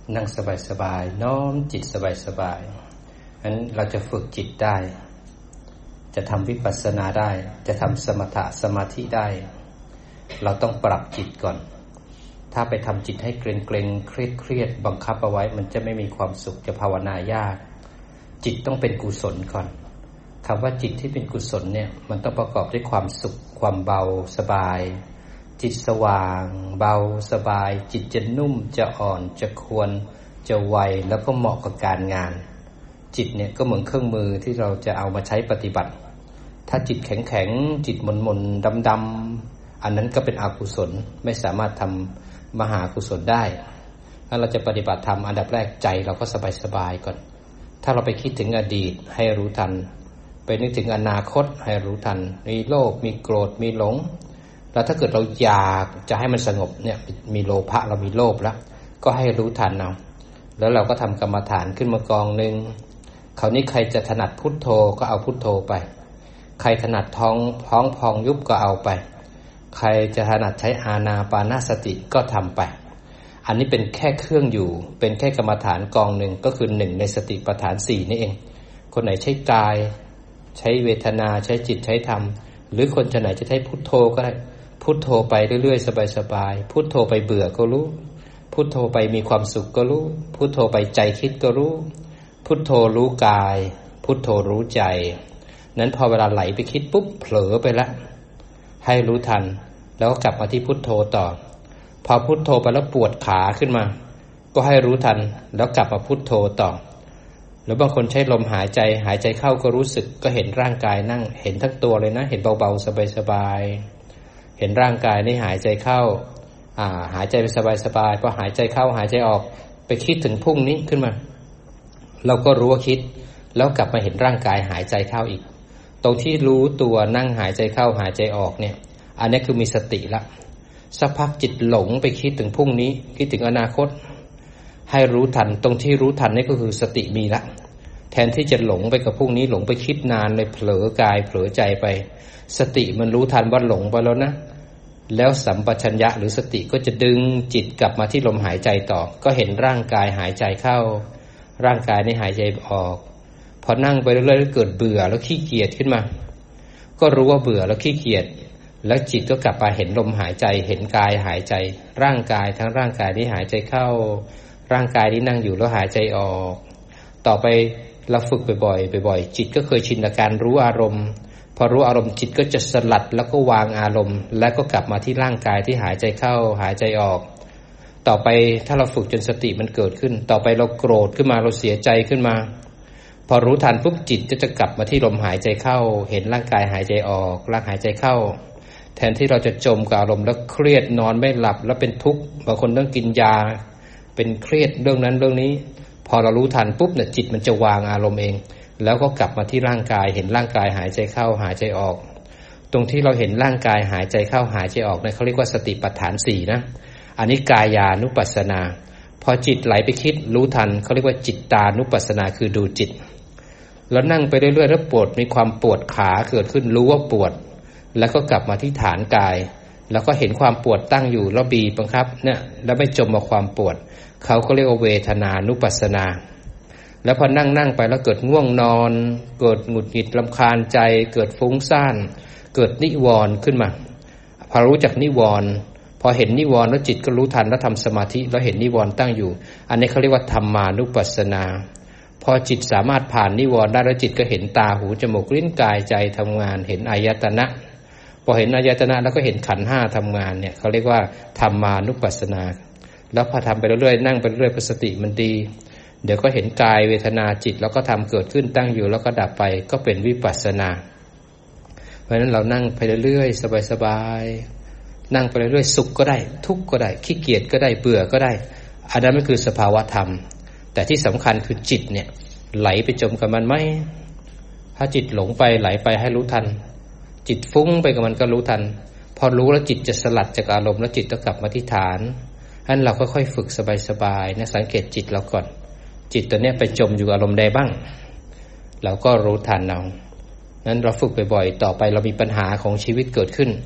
นั่งสบายๆน้อมจิตสบายๆงั้นเราจะฝึกจิตได้จะทำวิปัสสนาได้จะทำสมถะสมาธิได้เราต้องปรับจิตก่อนถ้าไปทำจิตให้เกร็งๆเครียดบังคับเอาไว้มันจะไม่มีความสุขจะภาวนายากจิตต้องเป็นกุศลก่อนคำว่าจิตที่เป็นกุศลเนี่ยมันต้องประกอบด้วยความสุขความเบาสบายจิตสว่างเบาสบายจิตจะนุ่มจะอ่อนจะควรจะไวแล้วก็เหมาะกับการงานจิตเนี่ยก็เหมือนเครื่องมือที่เราจะเอามาใช้ปฏิบัติถ้าจิตแข็งจิตหม่นๆดำๆอันนั้นก็เป็นอกุศลไม่สามารถทำมหากุศลได้ถ้าเราจะปฏิบัติธรรมอันดับแรกใจเราก็สบายๆก่อนถ้าเราไปคิดถึงอดีตให้รู้ทันไปนึกถึงอนาคตให้รู้ทันมีโลภมีโกรธมีหลงแล้วถ้าเกิดเราอยากจะให้มันสงบเนี่ยมีโลภะเรามีโลภแล้วก็ให้รู้ทันเอาแล้วเราก็ทำกรรมฐานขึ้นมากองนึงคราวนี้ใครจะถนัดพุทโธก็เอาพุทโธไปใครถนัดท้องพองยุบก็เอาไปใครจะถนัดใช้อานาปานสติก็ทำไปอันนี้เป็นแค่เครื่องอยู่เป็นแค่กรรมฐานกองหนึ่งก็คือหนึ่งในสติปัฏฐาน4นี่เองคนไหนใช้กายใช้เวทนาใช้จิตใช้ธรรมหรือคนไหนจะใช้พุทโธก็ได้พุทโธไปเรื่อยๆสบายๆพุทโธไปเบื่อก็รู้พุทโธไปมีความสุขก็รู้พุทโธไปใจคิดก็รู้พุทโธรู้กายพุทโธรู้ใจนั้นพอเวลาไหลไปคิดปุ๊บเผลอไปแล้วให้รู้ทันแล้วก็กลับมาที่พุทโธต่อพอพุทโธไปแล้วปวดขาขึ้นมาก็ให้รู้ทันแล้วกลับมาพุทโธต่อหรือบางคนใช้ลมหายใจเข้าก็รู้สึกก็เห็นร่างกายนั่งเห็นทั้งตัวเลยนะเห็นเบาๆสบายๆเห็นร่างกายนี่หายใจเข้าหายใจไปสบายๆพอหายใจเข้าหายใจออกไปคิดถึงพรุ่งนี้ขึ้นมาเราก็รู้ว่าคิดแล้วกลับมาเห็นร่างกายหายใจเข้าอีกตรงที่รู้ตัวนั่งหายใจเข้าหายใจออกเนี่ยอันนี้คือมีสติละสักพักจิตหลงไปคิดถึงพรุ่งนี้คิดถึงอนาคตให้รู้ทันตรงที่รู้ทันนี่ก็คือสติมีละแทนที่จะหลงไปกับพรุ่งนี้หลงไปคิดนานเลยเผลอกายเผลอใจไปสติมันรู้ทันว่าหลงไปแล้วนะแล้วสัมปชัญญะหรือสติก็จะดึงจิตกลับมาที่ลมหายใจต่อก็เห็นร่างกายหายใจเข้าร่างกายนี่หายใจออกพอนั่งไปเรื่อยๆเกิดเบื่อแล้วขี้เกียจขึ้นมาก็รู้ว่าเบื่อแล้วขี้เกียจแล้วจิตก็กลับมาเห็นลมหายใจเห็นกายหายใจร่างกายทั้งร่างกายนี้หายใจเข้าร่างกายนี้นั่งอยู่แล้วหายใจออกต่อไปเราฝึกบ่อยๆจิตก็เคยชินกับการรู้อารมณ์พอรู้อารมณ์จิตก็จะสลัดแล้วก็วางอารมณ์แล้วก็กลับมาที่ร่างกายที่หายใจเข้าหายใจออกต่อไปถ้าเราฝึกจนสติมันเกิดขึ้นต่อไปเราโกรธขึ้นมาเราเสียใจขึ้นมาพอรู้ทันปุ๊บจิตจะกลับมาที่ลมหายใจเข้าเห็นร่างกายหายใจออกร่างหายใจเข้าแทนที่เราจะจมกับอารมณ์แล้วเครียดนอนไม่หลับแล้วเป็นทุกข์บางคนต้องกินยาเป็นเครียดเรื่องนั้นเรื่องนี้พอเรารู้ทันปุ๊บเนี่ยจิตมันจะวางอารมณ์เองแล้วก็กลับมาที่ร่างกายเห็นร่างกายหายใจเข้าหายใจออกตรงที่เราเห็นร่างกายหายใจเข้าหายใจออกเนี่ยเขาเรียกว่าสติปัฏฐาน4นะอันนี้กายานุปัสสนาพอจิตไหลไปคิดรู้ทันเขาเรียกว่าจิตตานุปัสสนาคือดูจิตแล้วนั่งไปเรื่อยๆแล้วปวดมีความปวดขาเกิดขึ้นรู้ว่าปวดแล้วก็กลับมาที่ฐานกายแล้วก็เห็นความปวดตั้งอยู่แล้วบีบบังคับเนี่ยแล้วไม่จมกับความปวดเขาก็เรียกว่าเวทนานุปัสสนาแล้วพอนั่งไปแล้วเกิดง่วงนอนเกิดหงุดหงิดรำคาญใจเกิดฟุ้งซ่านเกิดนิวรณ์ขึ้นมาพอรู้จักนิวรณ์พอเห็นนิวรณ์แล้วจิตก็รู้ทันแล้วทำสมาธิแล้วเห็นนิวรณ์ตั้งอยู่อันนี้เขาเรียกว่าธรรมานุปัสสนาพอจิตสามารถผ่านนิวรณ์ได้แล้วจิตก็เห็นตาหูจมูกลิ้นกายใจทำงานเห็นอายตนะพอเห็นอายตนะแล้วก็เห็นขันธ์5ทำงานเนี่ยเขาเรียกว่าธรรมานุปัสสนาแล้วพอทำไปเรื่อยๆนั่งไปเรื่อยๆสติมันดีเดี๋ยวก็เห็นกายเวทนาจิตแล้วก็ทำเกิดขึ้นตั้งอยู่แล้วก็ดับไปก็เป็นวิปัสสนาเพราะฉะนั้นเรานั่งไปเรื่อยๆสบายๆนั่งไปเรื่อยๆสุขก็ได้ทุกข์ก็ได้ขี้เกียจก็ได้เบื่อก็ได้อันนั้นมันคือสภาวะธรรมแต่ที่สำคัญคือจิตเนี่ยไหลไปจมกับมันไหมถ้าจิตหลงไปไหลไปให้รู้ทันจิตฟุ้งไปกับมันก็รู้ทันพอรู้แล้วจิตจะสลัดจากอารมณ์แล้วจิตจะกลับมาที่ฐานงั้นเราค่อยๆฝึกสบายๆนะสังเกตจิตเราก่อนจิตตัวเนี้ยไปจมอยู่อารมณ์ใดบ้างเราก็รู้ทันเอานั้นเราฝึกบ่อยๆต่อไปเรามีปัญหาของชีวิตเกิดขึ้น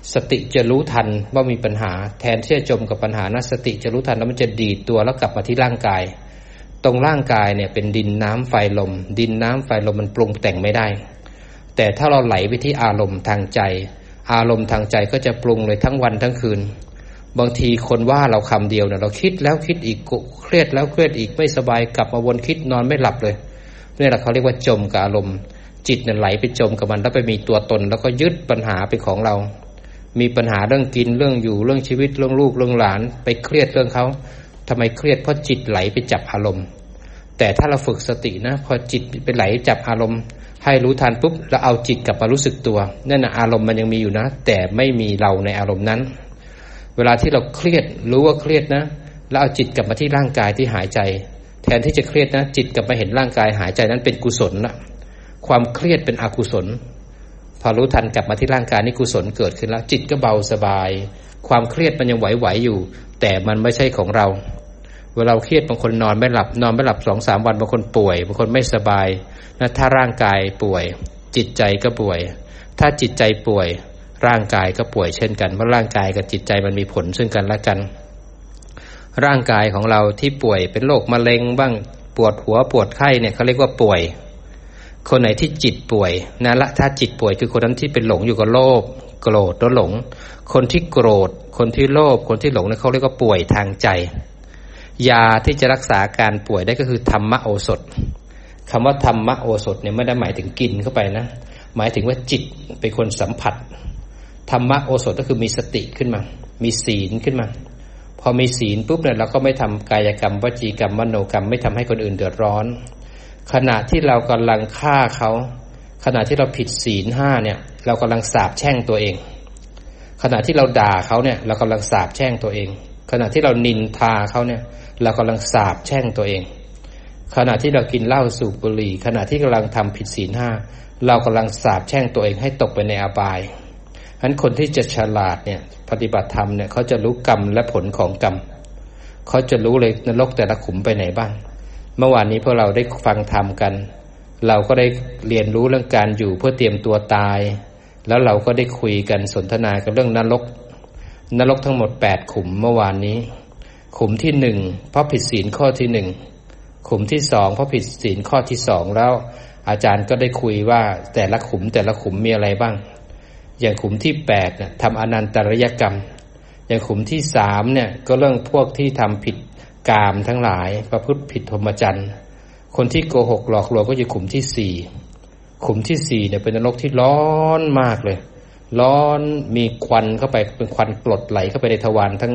สติจะรู้ทันว่ามีปัญหาแทนที่จะจมกับปัญหานะสติจะรู้ทันแล้วมันจะดีดตัวแล้วกลับมาที่ร่างกายตรงร่างกายเนี่ยเป็นดินน้ำไฟลมดินน้ำไฟลมมันปรุงแต่งไม่ได้แต่ถ้าเราไหลไปที่อารมณ์ทางใจอารมณ์ทางใจก็จะปรุงเลยทั้งวันทั้งคืนบางทีคนว่าเราคำเดียวเนี่ยเราคิดแล้วคิดอีกเครียดแล้วเครียดอีกไม่สบายกลับมาวนคิดนอนไม่หลับเลยนี่แหละเขาเรียกว่าจมกับอารมณ์จิตเนี่ยไหลไปจมกับมันแล้วไปมีตัวตนแล้วก็ยึดปัญหาเป็นของเรามีปัญหาเรื่องกินเรื่องอยู่เรื่องชีวิตเรื่องลูกเรื่องหลานไปเครียดเรื่องเขาทำไมเครียดเพราะจิตไหลไปจับอารมณ์แต่ถ้าเราฝึกสตินะพอจิตไปไหลจับอารมณ์ให้รู้ทันปุ๊บแล้วเอาจิตกลับมารู้สึกตัวนั่นนะอารมณ์มันยังมีอยู่นะแต่ไม่มีเราในอารมณ์นั้นเวลาที่เราเครียดรู้ว่าเครียดนะแล้วเอาจิตกลับมาที่ร่างกายที่หายใจแทนที่จะเครียดนะจิตกลับมาเห็นร่างกายหายใจนั้นเป็นกุศลละความเครียดเป็นอกุศลพอรู้ทันกลับมาที่ร่างกายนี่กุศลเกิดขึ้นแล้วจิตก็เบาสบายความเครียดมันยังไหวๆอยู่แต่มันไม่ใช่ของเราเวลาเครียดบางคนนอนไม่หลับ 2-3 วันบางคนป่วยบางคนไม่สบายนะถ้าร่างกายป่วยจิตใจก็ป่วยถ้าจิตใจป่วยร่างกายก็ป่วยเช่นกันเพราะร่างกายกับจิตใจมันมีผลซึ่งกันและกันร่างกายของเราที่ป่วยเป็นโรคมะเร็งบ้างปวดหัวปวดไข้เนี่ยเขาเรียกว่าป่วยคนไหนที่จิตป่วยนั่นละถ้าจิตป่วยคือคนนั้นที่เป็นหลงอยู่กับโลภโกรธแล้วหลงคนที่โกรธคนที่โลภคนที่หลงเนี่ยเขาเรียกว่าป่วยทางใจยาที่จะรักษาการป่วยได้ก็คือธรรมโอสถคำว่าธรรมโอสถเนี่ยไม่ได้หมายถึงกินเข้าไปนะหมายถึงว่าจิตเป็นคนสัมผัสธรรมโอสถก็คือมีสติขึ้นมามีศีลขึ้นมาพอมีศีลปุ๊บเนี่ยเราก็ไม่ทำกายกรรมวจีกรรมมโนกรรมไม่ทำให้คนอื่นเดือดร้อนขณะที่เรากำลังฆ่าเขาขณะที่เราผิดศีล5เนี่ยเรากำลังสาปแช่งตัวเองขณะที่เราด่าเขาเนี่ยเรากำลังสาปแช่งตัวเองขณะที่เรานินทาเขาเนี่ยเรากำลังสาปแช่งตัวเองขณะที่เรากินเหล้าสูบบุหรี่ขณะที่กำลังทำผิดศีล5เรากำลังสาปแช่งตัวเองให้ตกไปในอบายฉะนั้นคนที่จะฉลาดเนี่ยปฏิบัติธรรมเนี่ยเขาจะรู้กรรมและผลของกรรมเขาจะรู้เลยนรกแต่ละขุมไปไหนบ้างเมื่อวานนี้พวกเราได้ฟังธรรมกันเราก็ได้เรียนรู้เรื่องการอยู่เพื่อเตรียมตัวตายแล้วเราก็ได้คุยกันสนทนากันเรื่องนรกทั้งหมด8ขุมเมื่อวานนี้ขุมที่1เพราะผิดศีลข้อที่1ขุมที่2เพราะผิดศีลข้อที่2แล้วอาจารย์ก็ได้คุยว่าแต่ละขุมมีอะไรบ้างอย่างขุมที่8เนี่ยทำอนันตริยกรรมอย่างขุมที่3เนี่ยก็เรื่องพวกที่ทำผิดกามทั้งหลายประพฤติผิดพรหมจรรย์คนที่โกหกหลอกลวงก็อยู่ขุมที่4ขุมที่4เนี่ยเป็นนรกที่ร้อนมากเลยร้อนมีควันเข้าไปเป็นควันกรดไหลเข้าไปในทวารทั้ง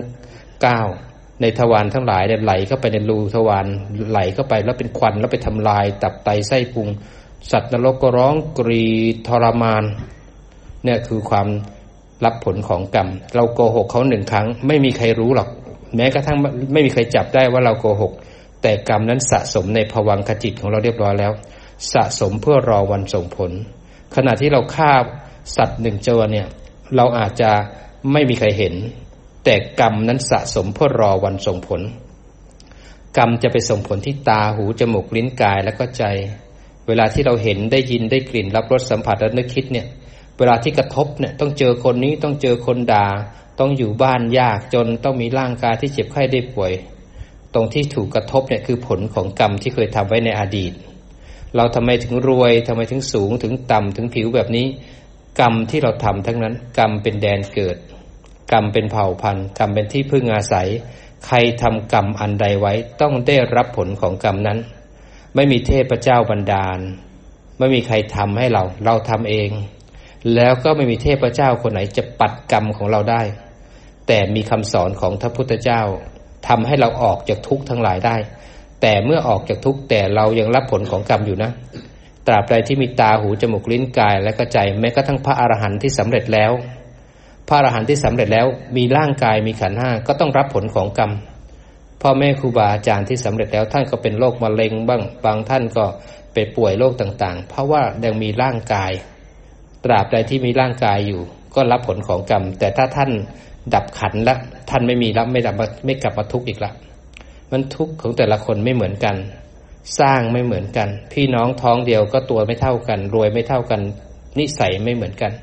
9ในทวารทั้งหลายเนี่ยไหลเข้าไปในรูทวารไหลเข้าไปแล้วเป็นควันแล้วไปทำลายตับไตไส้พุงสัตว์นรกก็ร้องกรีดทรมานเนี่ยคือความรับผลของกรรมเราโกหกเขา1ครั้งไม่มีใครรู้หรอกแม้กระทั่งไม่มีใครจับได้ว่าเราโกหกแต่กรรมนั้นสะสมในภวังคจิตของเราเรียบร้อยแล้วสะสมเพื่อรอวันส่งผลขณะที่เราฆ่าสัตว์1ตัวเนี่ยเราอาจจะไม่มีใครเห็นแต่กรรมนั้นสะสมเพื่อรอวันส่งผลกรรมจะไปส่งผลที่ตาหูจมูกลิ้นกายและก็ใจเวลาที่เราเห็นได้ยินได้กลิ่นรับรสสัมผัสและนึกคิดเนี่ยเวลาที่กระทบเนี่ยต้องเจอคนนี้ต้องเจอคนด่าต้องอยู่บ้านยากจนต้องมีร่างกายที่เจ็บไข้ได้ป่วยตรงที่ถูกกระทบเนี่ยคือผลของกรรมที่เคยทำไว้ในอดีตเราทำไมถึงรวยทำไมถึงสูงถึงต่ำถึงผิวแบบนี้กรรมที่เราทำทั้งนั้นกรรมเป็นแดนเกิดกรรมเป็นเผ่าพันธุ์กรรมเป็นที่พึ่งอาศัยใครทำกรรมอันใดไว้ต้องได้รับผลของกรรมนั้นไม่มีเทพเจ้าบันดาลไม่มีใครทำให้เราทำเองแล้วก็ไม่มีเทพเจ้าคนไหนจะปัดกรรมของเราได้แต่มีคำสอนของพระพุทธเจ้าทำให้เราออกจากทุกข์ทั้งหลายได้แต่เมื่อออกจากทุกข์แต่เรายังรับผลของกรรมอยู่นะตราบใดที่มีตาหูจมูกลิ้นกายและก็ใจแม้กระทั่งพระอรหันต์ที่สำเร็จแล้วพระอรหันต์ที่สำเร็จแล้วมีร่างกายมีขันธ์5ก็ต้องรับผลของกรรมพ่อแม่ครูบาอาจารย์ที่สำเร็จแล้วท่านก็เป็นโรคมะเร็งบ้างบางท่านก็ไปป่วยโรคต่างๆเพราะว่ายังมีร่างกายตราบใดที่มีร่างกายอยู่ก็รับผลของกรรมแต่ถ้าท่านดับขันธ์แล้วท่านไม่มีรับไม่กลับมาทุกข์อีกละมันทุกข์ของแต่ละคนไม่เหมือนกันสร้างไม่เหมือนกันพี่น้องท้องเดียวก็ตัวไม่เท่ากันรวยไม่เท่ากันนิสัยไม่เหมือนกัน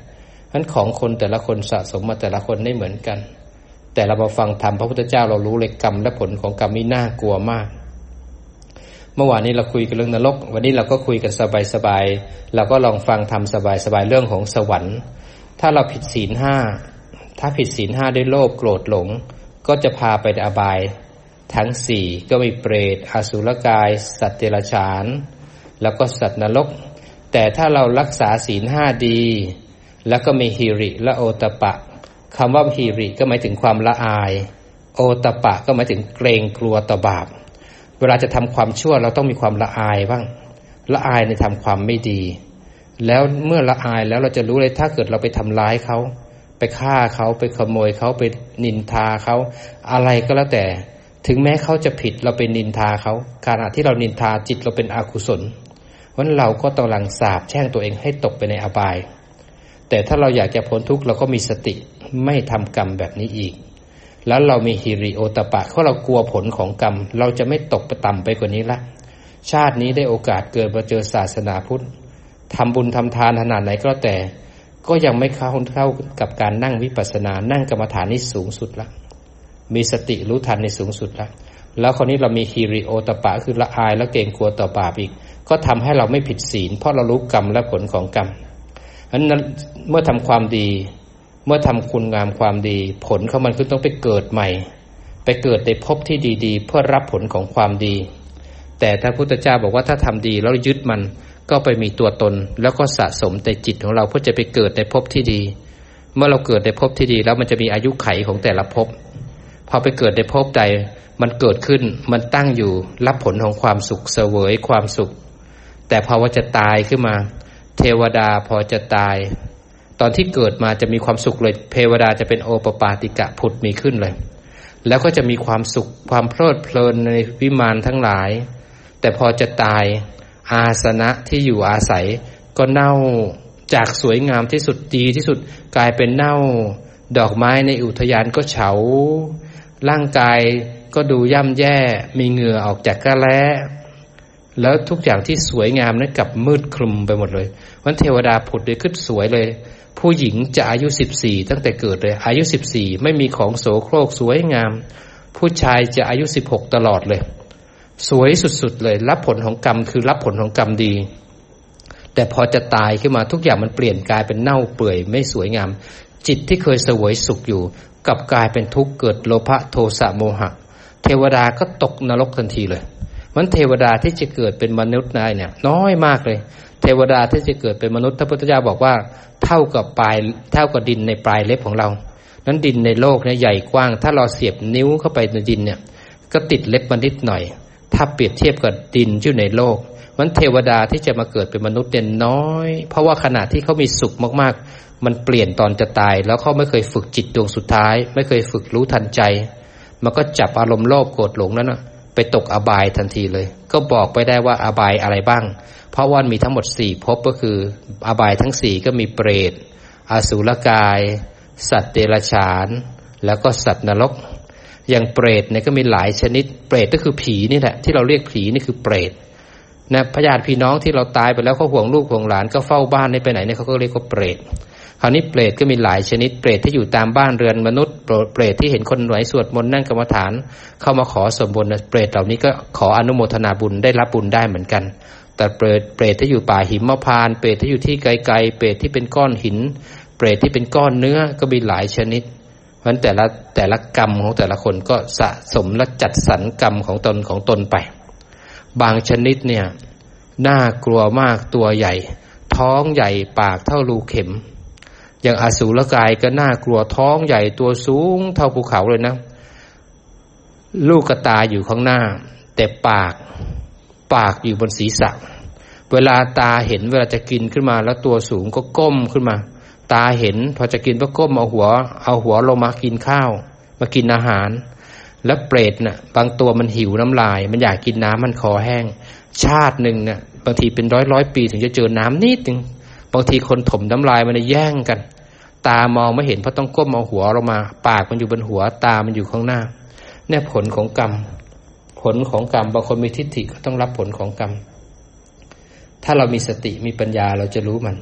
นั้นของคนแต่ละคนสะสมมาแต่ละคนไม่เหมือนกันแต่เรามาฟังธรรมพระพุทธเจ้าเรารู้เลยกรรมและผลของกรรมนี่น่ากลัวมากเมื่อวานนี้เราคุยกันเรื่องนรกวันนี้เราก็คุยกันสบายๆเราก็ลองฟังธรรมสบายๆเรื่องของสวรรค์ถ้าเราผิดศีลห้าถ้าผิดศีลห้าด้วยโลภโกรธหลงก็จะพาไปในอบายทั้งสี่ก็มีเปรตอสุรกายสัตว์เดรัจฉานแล้วก็สัตว์นรกแต่ถ้าเรารักษาศีลห้าดีแล้วก็มีหิริและโอตปะคำว่าหิริก็หมายถึงความละอายโอตปะก็หมายถึงเกรงกลัวต่อบาปเวลาจะทำความชั่วเราต้องมีความละอายบ้างละอายในทำความไม่ดีแล้วเมื่อละอายแล้วเราจะรู้เลยถ้าเกิดเราไปทำร้ายเขาไปฆ่าเขาไปขโมยเขาไปนินทาเขาอะไรก็แล้วแต่ถึงแม้เขาจะผิดเราไปนินทาเขาขณะที่เรานินทาจิตเราเป็นอกุศลเพราะฉะนั้นเราก็กำลังสาปแช่งตัวเองให้ตกไปในอบายแต่ถ้าเราอยากจะพ้นทุกข์เราก็มีสติไม่ทำกรรมแบบนี้อีกแล้วเรามีหิริโอตปะเพราะเรากลัวผลของกรรมเราจะไม่ตกไปต่ำไปกว่านี้ละชาตินี้ได้โอกาสเกิดมาเจอศาสนาพุทธทำบุญทำทานขนาดไหนก็แต่ก็ยังไม่เข้ากับการนั่งวิปัสสนานั่งกรรมฐานนี่สูงสุดละมีสติรู้ทันในสูงสุดละแล้วคราวนี้เรามีหิริโอตปะคือละอายและเกรงกลัวต่อบาปอีกก็ทำให้เราไม่ผิดศีลเพราะเรารู้กรรมและผลของกรรมฉะนั้นเมื่อทำความดีเมื่อทำคุณงามความดีผลของมันคือต้องไปเกิดใหม่ไปเกิดในภพที่ดีๆเพื่อรับผลของความดีแต่ถ้าพุทธเจ้าบอกว่าถ้าทำดีแล้วยึดมันก็ไปมีตัวตนแล้วก็สะสมในจิตของเราเพื่อจะไปเกิดในภพที่ดีเมื่อเราเกิดในภพที่ดีแล้วมันจะมีอายุไขของแต่ละภพพอไปเกิดในภพใดมันเกิดขึ้นมันตั้งอยู่รับผลของความสุขเสวยความสุขแต่พอว่าจะตายขึ้นมาเทวดาพอจะตายตอนที่เกิดมาจะมีความสุขเลยเทวดาจะเป็นโอปปาติกะผุดมีขึ้นเลยแล้วก็จะมีความสุขความเพลิดเพลินในวิมานทั้งหลายแต่พอจะตายอาสนะที่อยู่อาศัยก็เน่าจากสวยงามที่สุดดีที่สุดกลายเป็นเน่าดอกไม้ในอุทยานก็เฉาร่างกายก็ดูย่ำแย่มีเหงื่อออกจากกระแล้แล้วทุกอย่างที่สวยงามนั้นกลับมืดครึมไปหมดเลยวันเทวดาผุดเลยขึ้นสวยเลยผู้หญิงจะอายุ14ตั้งแต่เกิดเลยอายุ14ไม่มีของโสโครกสวยงามผู้ชายจะอายุ16ตลอดเลยสวยสุดๆเลยรับผลของกรรมคือรับผลของกรรมดีแต่พอจะตายขึ้นมาทุกอย่างมันเปลี่ยนกลายเป็นเน่าเปื่อยไม่สวยงามจิตที่เคยเสวยสุขอยู่กลับกลายเป็นทุกข์เกิดโลภะโทสะโมหะเทวดาก็ตกนรกทันทีเลยมันเทวดาที่จะเกิดเป็นมนุษย์ได้เนี่ยน้อยมากเลยเทวดาที่จะเกิดเป็นมนุษย์พระพุทธเจ้าบอกว่าเท่ากับดินในปลายเล็บของเรานั้นดินในโลกเนี่ยใหญ่กว้างถ้าเราเสียบนิ้วเข้าไปในดินเนี่ยก็ติดเล็บมันนิดหน่อยถ้าเปรียบเทียบกับดินที่อยู่ในโลกมันเทวดาที่จะมาเกิดเป็นมนุษย์เนี่ยน้อยเพราะว่าขณะที่เขามีสุขมากๆมันเปลี่ยนตอนจะตายแล้วเขาไม่เคยฝึกจิตดวงสุดท้ายไม่เคยฝึกรู้ทันใจมันก็จับอารมณ์โลภโกรธหลงนั้นนะไปตกอบายทันทีเลยก็บอกไปได้ว่าอบายอะไรบ้างเพราะว่ามีทั้งหมด4ภพก็คืออบายทั้ง4ก็มีเปรตอสุรกายสัตว์เดรัจฉานแล้วก็สัตว์นรกอย่างเปรตเนี่ยก็มีหลายชนิดเปรตก็คือผีนี่แหละที่เราเรียกผีนี่คือเปรตนะญาติพี่น้องที่เราตายไปแล้วเขาห่วงลูกห่วงหลานก็เฝ้าบ้านให้ไปไหนเนี่ยเขาก็เรียกว่าเปรตคราวนี้เปรตก็มีหลายชนิดเปรตที่อยู่ตามบ้านเรือนมนุษย์เปรตที่เห็นคนไหวสวดมนต์นั่งกรรมฐานเข้ามาขอส่วนบุญเปรตเหล่านี้ก็ขออนุโมทนาบุญได้รับบุญได้เหมือนกันแต่เปรตที่อยู่ป่าหิมพานต์เปรตที่อยู่ที่ไกลๆเปรตที่เป็นก้อนหินเปรตที่เป็นก้อนเนื้อก็มีหลายชนิดเพราะฉะนั้นแต่ละกรรมของแต่ละคนก็สะสมและจัดสรรกรรมของตนไปบางชนิดเนี่ยน่ากลัวมากตัวใหญ่ท้องใหญ่ปากเท่ารูเข็มอย่างอสูรกายก็น่ากลัวท้องใหญ่ตัวสูงเท่าภูเขาเลยนะลูกกระตาอยู่ข้างหน้าแต่ปากอยู่บนศีรษะเวลาตาเห็นเวลาจะกินขึ้นมาแล้วตัวสูงก็ก้มขึ้นมาตาเห็นพอจะกินก็ก้มเอาหัวลงมากินข้าวมากินอาหารแล้วเปรตน่ะบางตัวมันหิวน้ำลายมันอยากกินน้ำมันคอแห้งชาติหนึ่งเนี่ยบางทีเป็นร้อยปีถึงจะเจอน้ำนิดนึงบางทีคนถมน้ำลายมันแย่งกันตามองไม่เห็นเพราะต้องก้มเอาหัวลงมาปากมันอยู่บนหัวตามันอยู่ข้างหน้าเนี่ยผลของกรรมบางคนมีทิฏฐิก็ต้องรับผลของกรรมถ้าเรามีสติมีปัญญาเราจะรู้มัน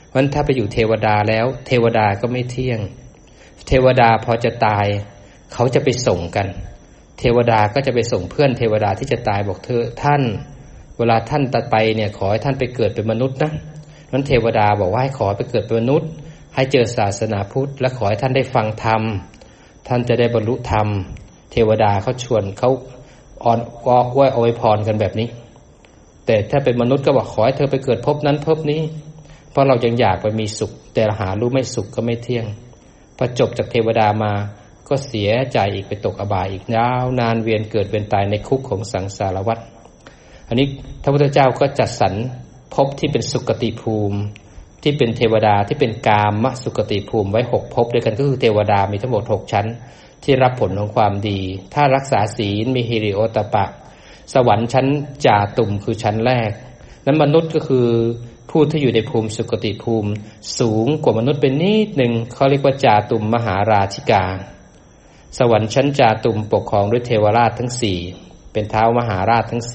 เพราะฉะนั้นถ้าไปอยู่เทวดาแล้วเทวดาก็ไม่เที่ยงเทวดาพอจะตายเขาจะไปส่งกันเทวดาก็จะไปส่งเพื่อนเทวดาที่จะตายบอกเธอท่านเวลาท่านตัดไปเนี่ยขอให้ท่านไปเกิดเป็นมนุษย์นะนั้นเทวดาบอกว่าให้ขอไปเกิดเป็นมนุษย์ให้เจอศาสนาพุทธและขอให้ท่านได้ฟังธรรมท่านจะได้บรรลุธรรมเทวดาเขาชวนเขาอ่อนอ้อยเอาไว้พรกันแบบนี้แต่ถ้าเป็นมนุษย์ก็บอกขอให้เธอไปเกิดภพนั้นภพนี้เพราะเรายังอยากไปมีสุขแต่หารู้ไม่สุขก็ไม่เที่ยงพอจบจากเทวดามาก็เสียใจอีกไปตกอบายอีกยาวนานเวียนเกิดเวียนตายในคุกของสังสารวัฏอันนี้พระพุทธเจ้าก็จัดสรรภพที่เป็นสุคติภูมิที่เป็นเทวดาที่เป็นกามสุคติภูมิไว้6ภพด้วยกันก็คือเทวดามีทั้งหมด6ชั้นที่รับผลของความดีถ้ารักษาศีลมีฮิริโอตปะสวรรค์ชั้นจาตุมคือชั้นแรกนั้นมนุษย์ก็คือผู้ที่อยู่ในภูมิสุคติภูมิสูงกว่ามนุษย์เป็นนิดหนึ่งเขาเรียกว่าจาตุมมหาราชิกาสวรรค์ชั้นจาตุมปกครองด้วยเทวราชทั้ง4เป็นเท้ามหาราชทั้ง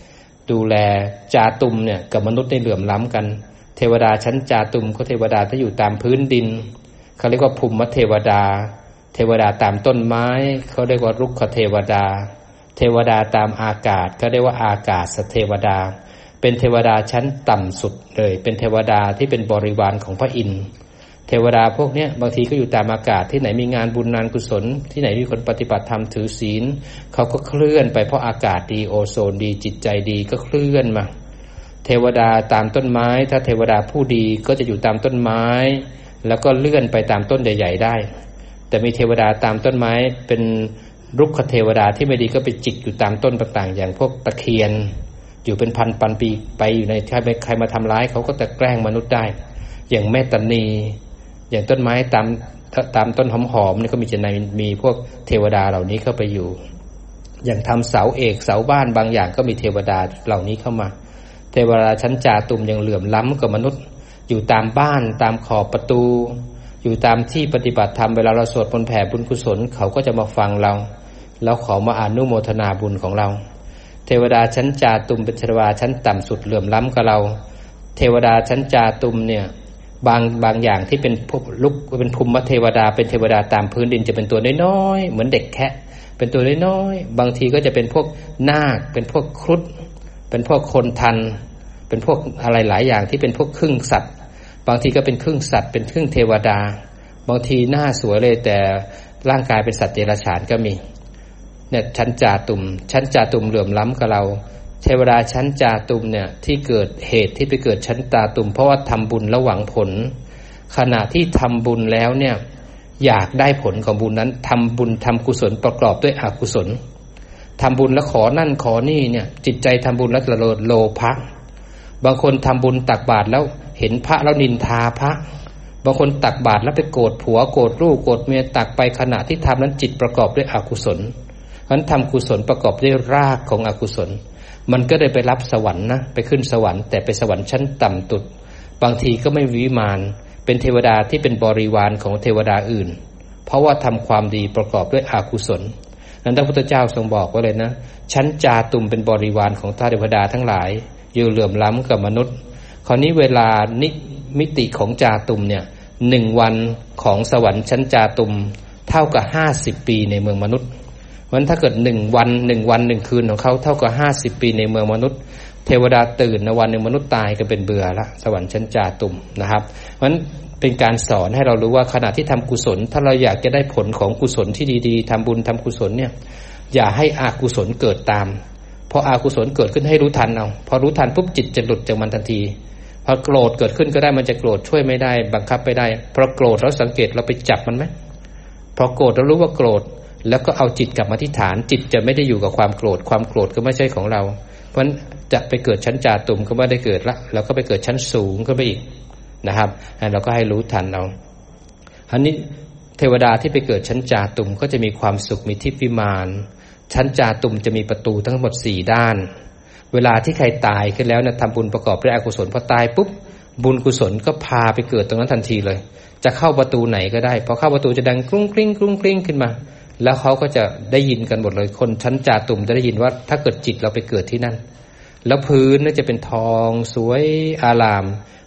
4ดูแลจาตุมเนี่ยกับมนุษย์ได้เหลื่อมล้ำกันเทวดาชั้นจาตุมก็เทวดาที่อยู่ตามพื้นดินเขาเรียกว่าภูมิเทวดาเทวดาตามต้นไม้เขาเรียกว่ารุกขเทวดาเทวดาตามอากาศเขาเรียกว่าอากาศเทวดาเป็นเทวดาชั้นต่ำสุดเลยเป็นเทวดาที่เป็นบริวารของพระอินทร์เทวดาพวกนี้บางทีก็อยู่ตามอากาศที่ไหนมีงานบุญงานกุศลที่ไหนมีคนปฏิบัติธรรมถือศีลเขาก็เคลื่อนไปเพราะอากาศดีโอโซนดีจิตใจดีก็เคลื่อนมาเทวดาตามต้นไม้ถ้าเทวดาผู้ดีก็จะอยู่ตามต้นไม้แล้วก็เลื่อนไปตามต้นใหญ่ๆได้แต่มีเทวดาตามต้นไม้เป็นรุกขเทวดาที่ไม่ดีก็ไปจิกอยู่ตามต้นต่างๆอย่างพวกตะเคียนอยู่เป็นพันปีไปอยู่ในใครมาทำร้ายเขาก็จะแกล้งมนุษย์ได้อย่างแม่ตานีอย่างต้นไม้ตามต้นหอมๆนี่ก็มีพวกเทวดาเหล่านี้เข้าไปอยู่อย่างทำเสาเอกเสาบ้านบางอย่างก็มีเทวดาเหล่านี้เข้ามาเทวดาชั้นจาตุมยังเหลื่อมล้ำกว่ามนุษย์อยู่ตามบ้านตามขอบประตูอยู่ตามที่ปฏิบัติธรรมเวลาเราสวดมนต์แผ่บุญกุศลเขาก็จะมาฟังเราแล้วขอมาอนุโมทนาบุญของเราเทวดาชั้นจาตุมเป็นเทวดาชั้นต่ำสุดเหลื่อมล้ำกับเราเทวดาชั้นจาตุมเนี่ยบางอย่างที่เป็นพวกลุกเป็นภูมิเทวดาเป็นเทวดาตามพื้นดินจะเป็นตัวน้อยๆเหมือนเด็กแคะเป็นตัวน้อยๆบางทีก็จะเป็นพวกนาคเป็นพวกครุฑเป็นพวกคนทันเป็นพวกอะไรหลายอย่างที่เป็นพวกครึ่งสัตว์บางทีก็เป็นครึ่งสัตว์เป็นครึ่งเทวดาบางทีหน้าสวยเลยแต่ร่างกายเป็นสัตว์เดรัจฉานก็มีเนี่ยชั้นจาตุมเหลื่อมล้ำกับเราเทวดาชั้นจาตุมเนี่ยที่เกิดเหตุที่ไปเกิดชั้นจาตุมเพราะว่าทำบุญแล้วหวังผลขณะที่ทำบุญแล้วเนี่ยอยากได้ผลของบุญนั้นทำบุญทำกุศลประกอบด้วยอกุศลทำบุญแล้วขอนั่นขอนี่เนี่ยจิตใจทำบุญแล้วโลภะบางคนทำบุญตักบาตรแล้วเห็นพระแล้วนินทาพระบางคนตักบาตรแล้วไปโกรธผัวโกรธลูกโกรธเมียตักไปขณะที่ทำนั้นจิตประกอบด้วยอกุศลเพราะฉะนั้นทำกุศลประกอบด้วยรากของอกุศลมันก็ได้ไปรับสวรรค์นะไปขึ้นสวรรค์แต่ไปสวรรค์ชั้นต่ำตุดบางทีก็ไม่วิมานเป็นเทวดาที่เป็นบริวารของเทวดาอื่นเพราะว่าทำความดีประกอบด้วยอกุศลนั้นพระพุทธเจ้าทรงบอกไว้เลยนะชั้นจาตุมเป็นบริวารของเทวดาทั้งหลายอยู่เหลื่อมล้ำกับมนุษย์คราวนี้เวลามิติของจาตุมเนี่ย1วันของสวรรค์ชั้นจาตุมเท่ากับ50ปีในเมืองมนุษย์เพราะฉะนั้นถ้าเกิด1วัน1คืนของเขาเท่ากับ50ปีในเมืองมนุษย์เทวดาตื่นในวันหนึ่งมนุษย์ตายก็เป็นเบื่อละสวรรค์ชั้นจาตุมนะครับเพราะฉะนั้นเป็นการสอนให้เรารู้ว่าขณะที่ทำกุศลถ้าเราอยากจะได้ผลของกุศลที่ดีๆทำบุญทำกุศลเนี่ยอย่าให้อกุศลเกิดตามพออกุศลเกิดขึ้นให้รู้ทันเอาพอรู้ทันปุ๊บจิตจะหลุดจากมันทันทีพอโกรธเกิดขึ้นก็ได้มันจะโกรธช่วยไม่ได้บังคับไม่ได้เพราะโกรธแล้วสังเกตเราไปจับมันไหมพอโกรธเรารู้ว่าโกรธแล้วก็เอาจิตกลับมาที่ฐานจิตจะไม่ได้อยู่กับความโกรธความโกรธก็ไม่ใช่ของเราเพราะฉะนั้นจะไปเกิดชั้นจาตุมก็ไม่ได้เกิดละแล้วก็ไปเกิดชั้นสูงขึ้นไปอีกนะครับเราก็ให้รู้ทันเอาอันนี้เทวดาที่ไปเกิดชั้นจาตุมก็จะมีความสุขมีทิพย์วิมานชั้นจาตุมจะมีประตูทั้งหมด4ด้านเวลาที่ใครตายขึ้นแล้วนะทำบุญประกอบด้วยอกุศลพอตายปุ๊บบุญกุศลก็พาไปเกิดตรงนั้นทันทีเลยจะเข้าประตูไหนก็ได้พอเข้าประตูจะดังกรุ้งกริ้งกรุ้งกริ้งขึ้นมาแล้วเขาก็จะได้ยินกันหมดเลยคนชั้นจาตุมจะได้ยินว่าถ้าเกิดจิตเราไปเกิดที่นั่นแล้วพื้นน่าจะเป็นทองสวยอาราม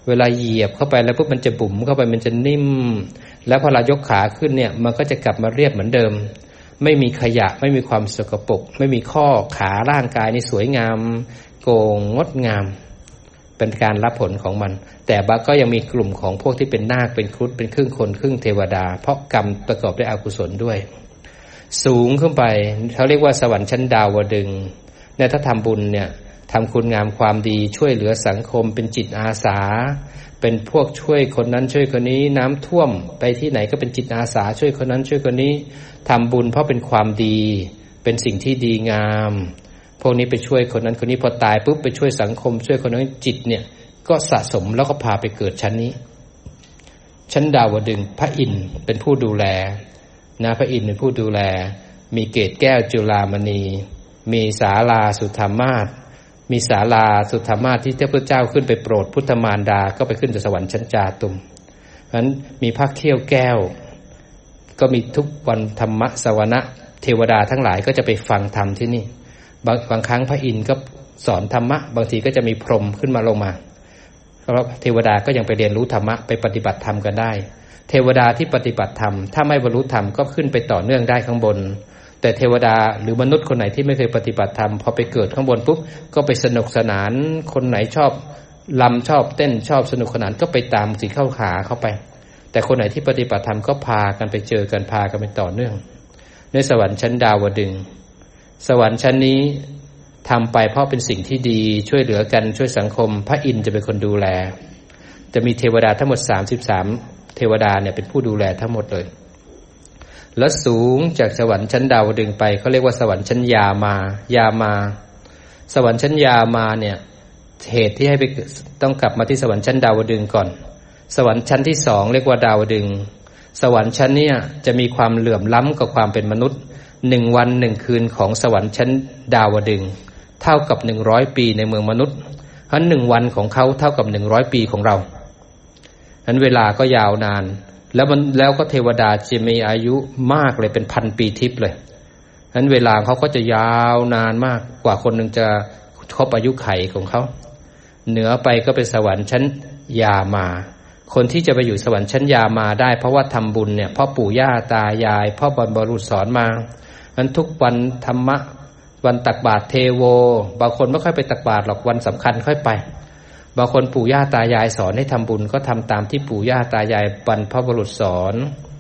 เวลาเหยียบเข้าไปแล้วปุ๊บมันจะบุ๋มเข้าไปมันจะนิ่มแล้วพอเรายกขาขึ้นเนี่ยมันก็จะกลับมาเรียบเหมือนเดิมไม่มีขยะไม่มีความสกปรกไม่มีข้อขาร่างกายนี่สวยงามโก่งงดงามเป็นการรับผลของมันแต่บางก็ยังมีกลุ่มของพวกที่เป็นนาคเป็นครุฑเป็นครึ่งคนครึ่งเทวดาเพราะกรรมประกอบด้วยอกุศลด้วยสูงขึ้นไปเขาเรียกว่าสวรรค์ชั้นดาวดึงส์เนี่ยถ้าทำบุญเนี่ยทำคุณงามความดีช่วยเหลือสังคมเป็นจิตอาสาเป็นพวกช่วยคนนั้นช่วยคนนี้น้ำท่วมไปที่ไหนก็เป็นจิตอาสาช่วยคนนั้นช่วยคนนี้ทำบุญเพราะเป็นความดีเป็นสิ่งที่ดีงามพวกนี้ไปช่วยคนนั้นคนนี้พอตายปุ๊บไปช่วยสังคมช่วยคนนั้นจิตเนี่ยก็สะสมแล้วก็พาไปเกิดชั้นนี้ชั้นดาวดึงส์พระอินทร์เป็นผู้ดูแลนะพระอินทร์เป็นผู้ดูแลมีเกศแก้วจุฬามณีมีศาลาสุธรรมาสมีศาลาสุธรรมาสที่พระพุทธเจ้าขึ้นไปโปรดพุทธมารดาก็ไปขึ้นจากสวรรค์ชั้นจาตุมเพราะฉะนั้นมีพระเขี้ยวแก้วก็มีทุกวันธรรมสวนะเทวดาทั้งหลายก็จะไปฟังธรรมที่นี่บางครั้งพระอินทร์ก็สอนธรรมะบางทีก็จะมีพรหมขึ้นมาลงมาเพราะเทวดาก็ยังไปเรียนรู้ธรรมะไปปฏิบัติธรรมกันได้เทวดาที่ปฏิบัติธรรมถ้าไม่บรรลุธรรมก็ขึ้นไปต่อเนื่องได้ข้างบนแต่เทวดาหรือมนุษย์คนไหนที่ไม่เคยปฏิบัติธรรมพอไปเกิดข้างบนปุ๊บก็ไปสนุกสนานคนไหนชอบลำชอบเต้นชอบสนุกสนานก็ไปตามสิเข้าขาเข้าไปแต่คนไหนที่ปฏิบัติธรรมก็พากันไปเจอกันพากันไปต่อเนื่องในสวรรค์ชั้นดาวดึงส์สวรรค์ชั้นนี้ทำไปเพราะเป็นสิ่งที่ดีช่วยเหลือกันช่วยสังคมพระอินทร์จะเป็นคนดูแลจะมีเทวดาทั้งหมด33เทวดาเนี่ยเป็นผู้ดูแลทั้งหมดเลยแล้วสูงจากสวรรค์ชั้นดาวดึงส์ไปเขาเรียกว่าสวรรค์ชั้นยามาสวรรค์ชั้นยามาเนี่ยเหตุที่ให้ไปต้องกลับมาที่สวรรค์ชั้นดาวดึงส์ก่อนสวรรค์ชั้นที่2เรียกว่าดาวดึงส์สวรรค์ชั้นเนี่ยจะมีความเหลื่อมล้ำกับความเป็นมนุษย์1วัน1คืนของสวรรค์ชั้นดาวดึงส์เท่ากับ100ปีในเมืองมนุษย์เพราะ1วันของเขาเท่ากับ100ปีของเรานั้นเวลาก็ยาวนานแล้วก็เทวดาจะมีอายุมากเลยเป็นพันปีทิพย์เลยนั้นเวลาเขาก็จะยาวนานมากกว่าคนหนึ่งจะครบอายุไขของเขาเหนือไปก็เป็นสวรรค์ชั้นยามาคนที่จะไปอยู่สวรรค์ชั้นยามาได้เพราะว่าทำบุญเนี่ยพ่อปู่ย่าตายายพ่อบรรพบุรุษสอนมานั้นทุกวันธรรมะวันตักบาตรเทโวบางคนไม่ค่อยไปตักบาตรหรอกวันสำคัญค่อยไปบางคนปู่ย่าตายายสอนให้ทำบุญก็ทำตามที่ปู่ย่าตายายบรรพบุรุษสอน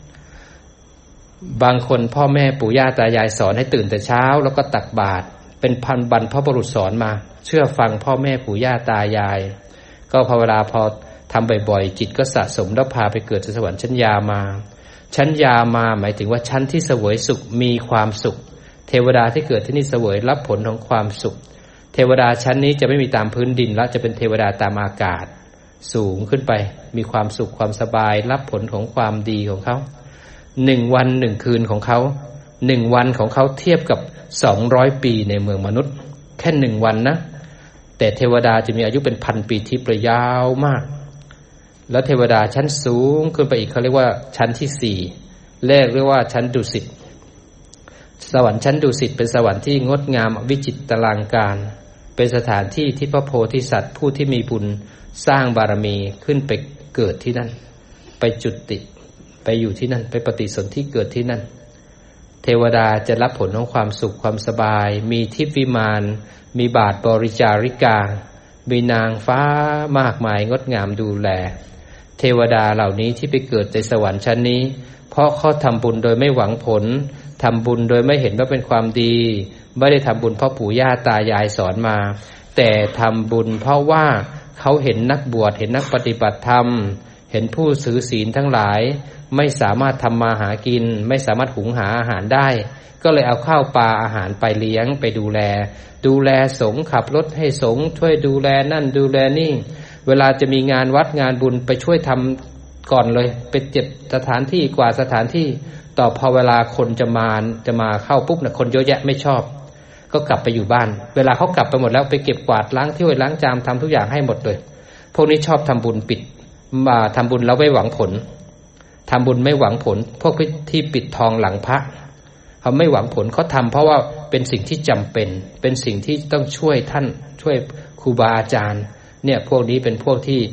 บางคนพ่อแม่ปู่ย่าตายายสอนให้ตื่นแต่เช้าแล้วก็ตักบาตรเป็นพันบรรพบุรุษสอนมาเชื่อฟังพ่อแม่ปู่ย่าตายายก็พอเวลาพอทำบ่อยๆจิตก็สะสมแล้วพาไปเกิดในสวรรค์ชั้นยามาชั้นยามาหมายถึงว่าชั้นที่เสวยสุขมีความสุขเทวดาที่เกิดที่นี่เสวยรับผลของความสุขเทวดาชั้นนี้จะไม่มีตามพื้นดินแล้วจะเป็นเทวดาตามอากาศสูงขึ้นไปมีความสุขความสบายรับผลของความดีของเขา1วัน1คืนของเขา1วันของเขาเทียบกับ200ปีในเมืองมนุษย์แค่1วันนะแต่เทวดาจะมีอายุเป็นพันปีทิพย์ยาวมากแล้วเทวดาชั้นสูงขึ้นไปอีกเขาเรียกว่าชั้นที่4เรียกว่าชั้นดุสิตสวรรค์ชั้นดุสิตเป็นสวรรค์ที่งดงามวิจิตรอลังการเป็นสถานที่ที่พระโพธิสัตว์ผู้ที่มีบุญสร้างบารมีขึ้นไปเกิดที่นั่นไปจุติไปอยู่ที่นั่นไปปฏิสนธิเกิดที่นั่นเทวดาจะรับผลของความสุขความสบายมีทิพย์วิมานมีบาทบริจาริกามีนางฟ้ามากมายงดงามดูแลเทวดาเหล่านี้ที่ไปเกิดในสวรรค์ชั้นนี้เพราะเขาทำบุญโดยไม่หวังผลทำบุญโดยไม่เห็นว่าเป็นความดีไม่ได้ทำบุญเพราะปู่ย่าตายายสอนมาแต่ทำบุญเพราะว่าเขาเห็นนักบวชเห็นนักปฏิบัติธรรมเห็นผู้ถือศีลทั้งหลายไม่สามารถทำมาหากินไม่สามารถหุงหาอาหารได้ก็เลยเอาข้าวปลาอาหารไปเลี้ยงไปดูแลสงฆ์ขับรถให้สงฆ์ช่วยดูแลนั่นดูแลนี่เวลาจะมีงานวัดงานบุญไปช่วยทำก่อนเลยไปเจ็ดสถานที่กว่าสถานที่ต่อพอเวลาคนจะมาเข้าปุ๊บเนี่ยคนเยอะแยะไม่ชอบก็กลับไปอยู่บ้านเวลาเขากลับไปหมดแล้วไปเก็บกวาดล้างถ้วยล้างจานทำทุกอย่างให้หมดเลยพวกนี้ชอบทำบุญปิดมาทำบุญแล้วไม่หวังผลทำบุญไม่หวังผลพวกที่ปิดทองหลังพระเขาไม่หวังผลเขาทำเพราะว่าเป็นสิ่งที่จำเป็นสิ่งที่ต้องช่วยท่านช่วยครูบาอาจารย์เนี่ยพวกนี้เป็นพวกที่ไป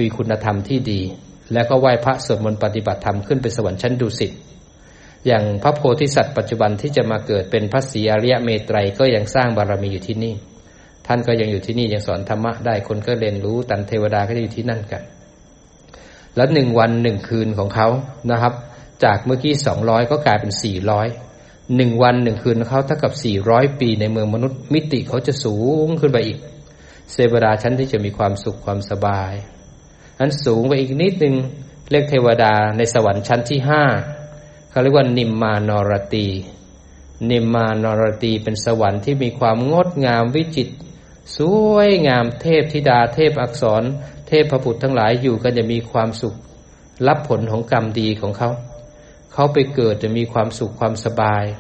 มีคุณธรรมที่ดีแล้วก็ไหว้พระสวดมนต์ปฏิบัติธรรมขึ้นไปสวรรค์ชั้นดุสิตอย่างพระโพธิสัตว์ปัจจุบันที่จะมาเกิดเป็นพระศรีอริยเมตไตรก็ยังสร้างบารมีอยู่ที่นี่ท่านก็ยังอยู่ที่นี่ยังสอนธรรมะได้คนก็เรียนรู้ตันเทวดาก็อยู่ที่นั่นกันแล้ว1 วัน 1 คืนของเขานะครับจากเมื่อกี้200ก็กลายเป็น400 1 วัน 1 คืนของเขาเท่ากับ400 ปีในเมืองมนุษย์มิติเขาจะสูงขึ้นไปอีกเทวดาชั้นที่จะมีความสุขความสบายนั้นสูงไปอีกนิดนึงเรียกเทวดาในสวรรค์ชั้นที่5เขาเรียกว่านิมมานรตีนิมมานรตีเป็นสวรรค์ที่มีความงดงามวิจิตรสวยงามเทพธิดาเทพอักษรเทพพระบุตรทั้งหลายอยู่กันจะมีความสุขรับผลของกรรมดีของเขาไปเกิดจะมีความสุขความสบาย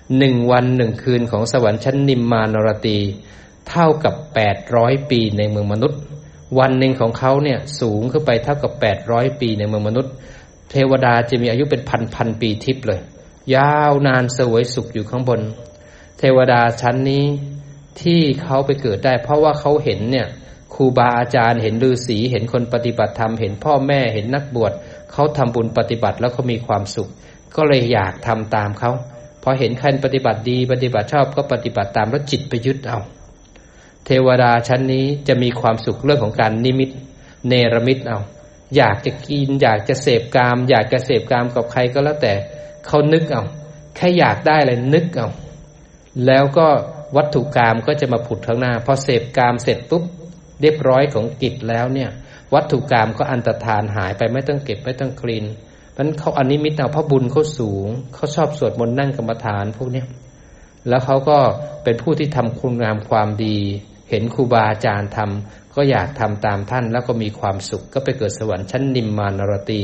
1 วัน 1 คืนของสวรรค์ชั้นนิมมานรตีเท่ากับ800 ปีในเมืองมนุษย์วันหนึ่งของเขาเนี่ยสูงขึ้นไปเท่ากับ800 ปีในเมืองมนุษย์เทวดาจะมีอายุเป็นพันปีทิพย์เลยยาวนานเสวยสุขอยู่ข้างบนเทวดาชั้นนี้ที่เขาไปเกิดได้เพราะว่าเขาเห็นเนี่ยครูบาอาจารย์เห็นฤาษีเห็นคนปฏิบัติธรรมเห็นพ่อแม่เห็นนักบวชเขาทำบุญปฏิบัติแล้วเขามีความสุขก็เลยอยากทำตามเขาพอเห็นใครปฏิบัติดีปฏิบัติชอบก็ปฏิบัติตามแล้วจิตไปยึดเอาเทวดาชั้นนี้จะมีความสุขเรื่องของการนิมิตเนรมิตเอาอยากจะกินอยากจะเสพกามอยากจะเสพกามกับใครก็แล้วแต่เขานึกเอาแค่อยากได้อะไรนึกเอาแล้วก็วัตถุกามก็จะมาผุดข้างหน้าพอเสพกามเสร็จปุ๊บเรียบร้อยของกิจแล้วเนี่ยวัตถุกามก็อันตรธานหายไปไม่ต้องเก็บไม่ต้องคลีนนั้นเขาอนิมิตเอาเพราะบุญเขาสูงเขาชอบสวดมนต์นั่งกรรมฐานพวกนี้แล้วเขาก็เป็นผู้ที่ทำคุณงามความดีเห็นครูบาอาจารย์ทำก็อยากทำตามท่านแล้วก็มีความสุขก็ไปเกิดสวรรค์ชั้นนิมมานรตี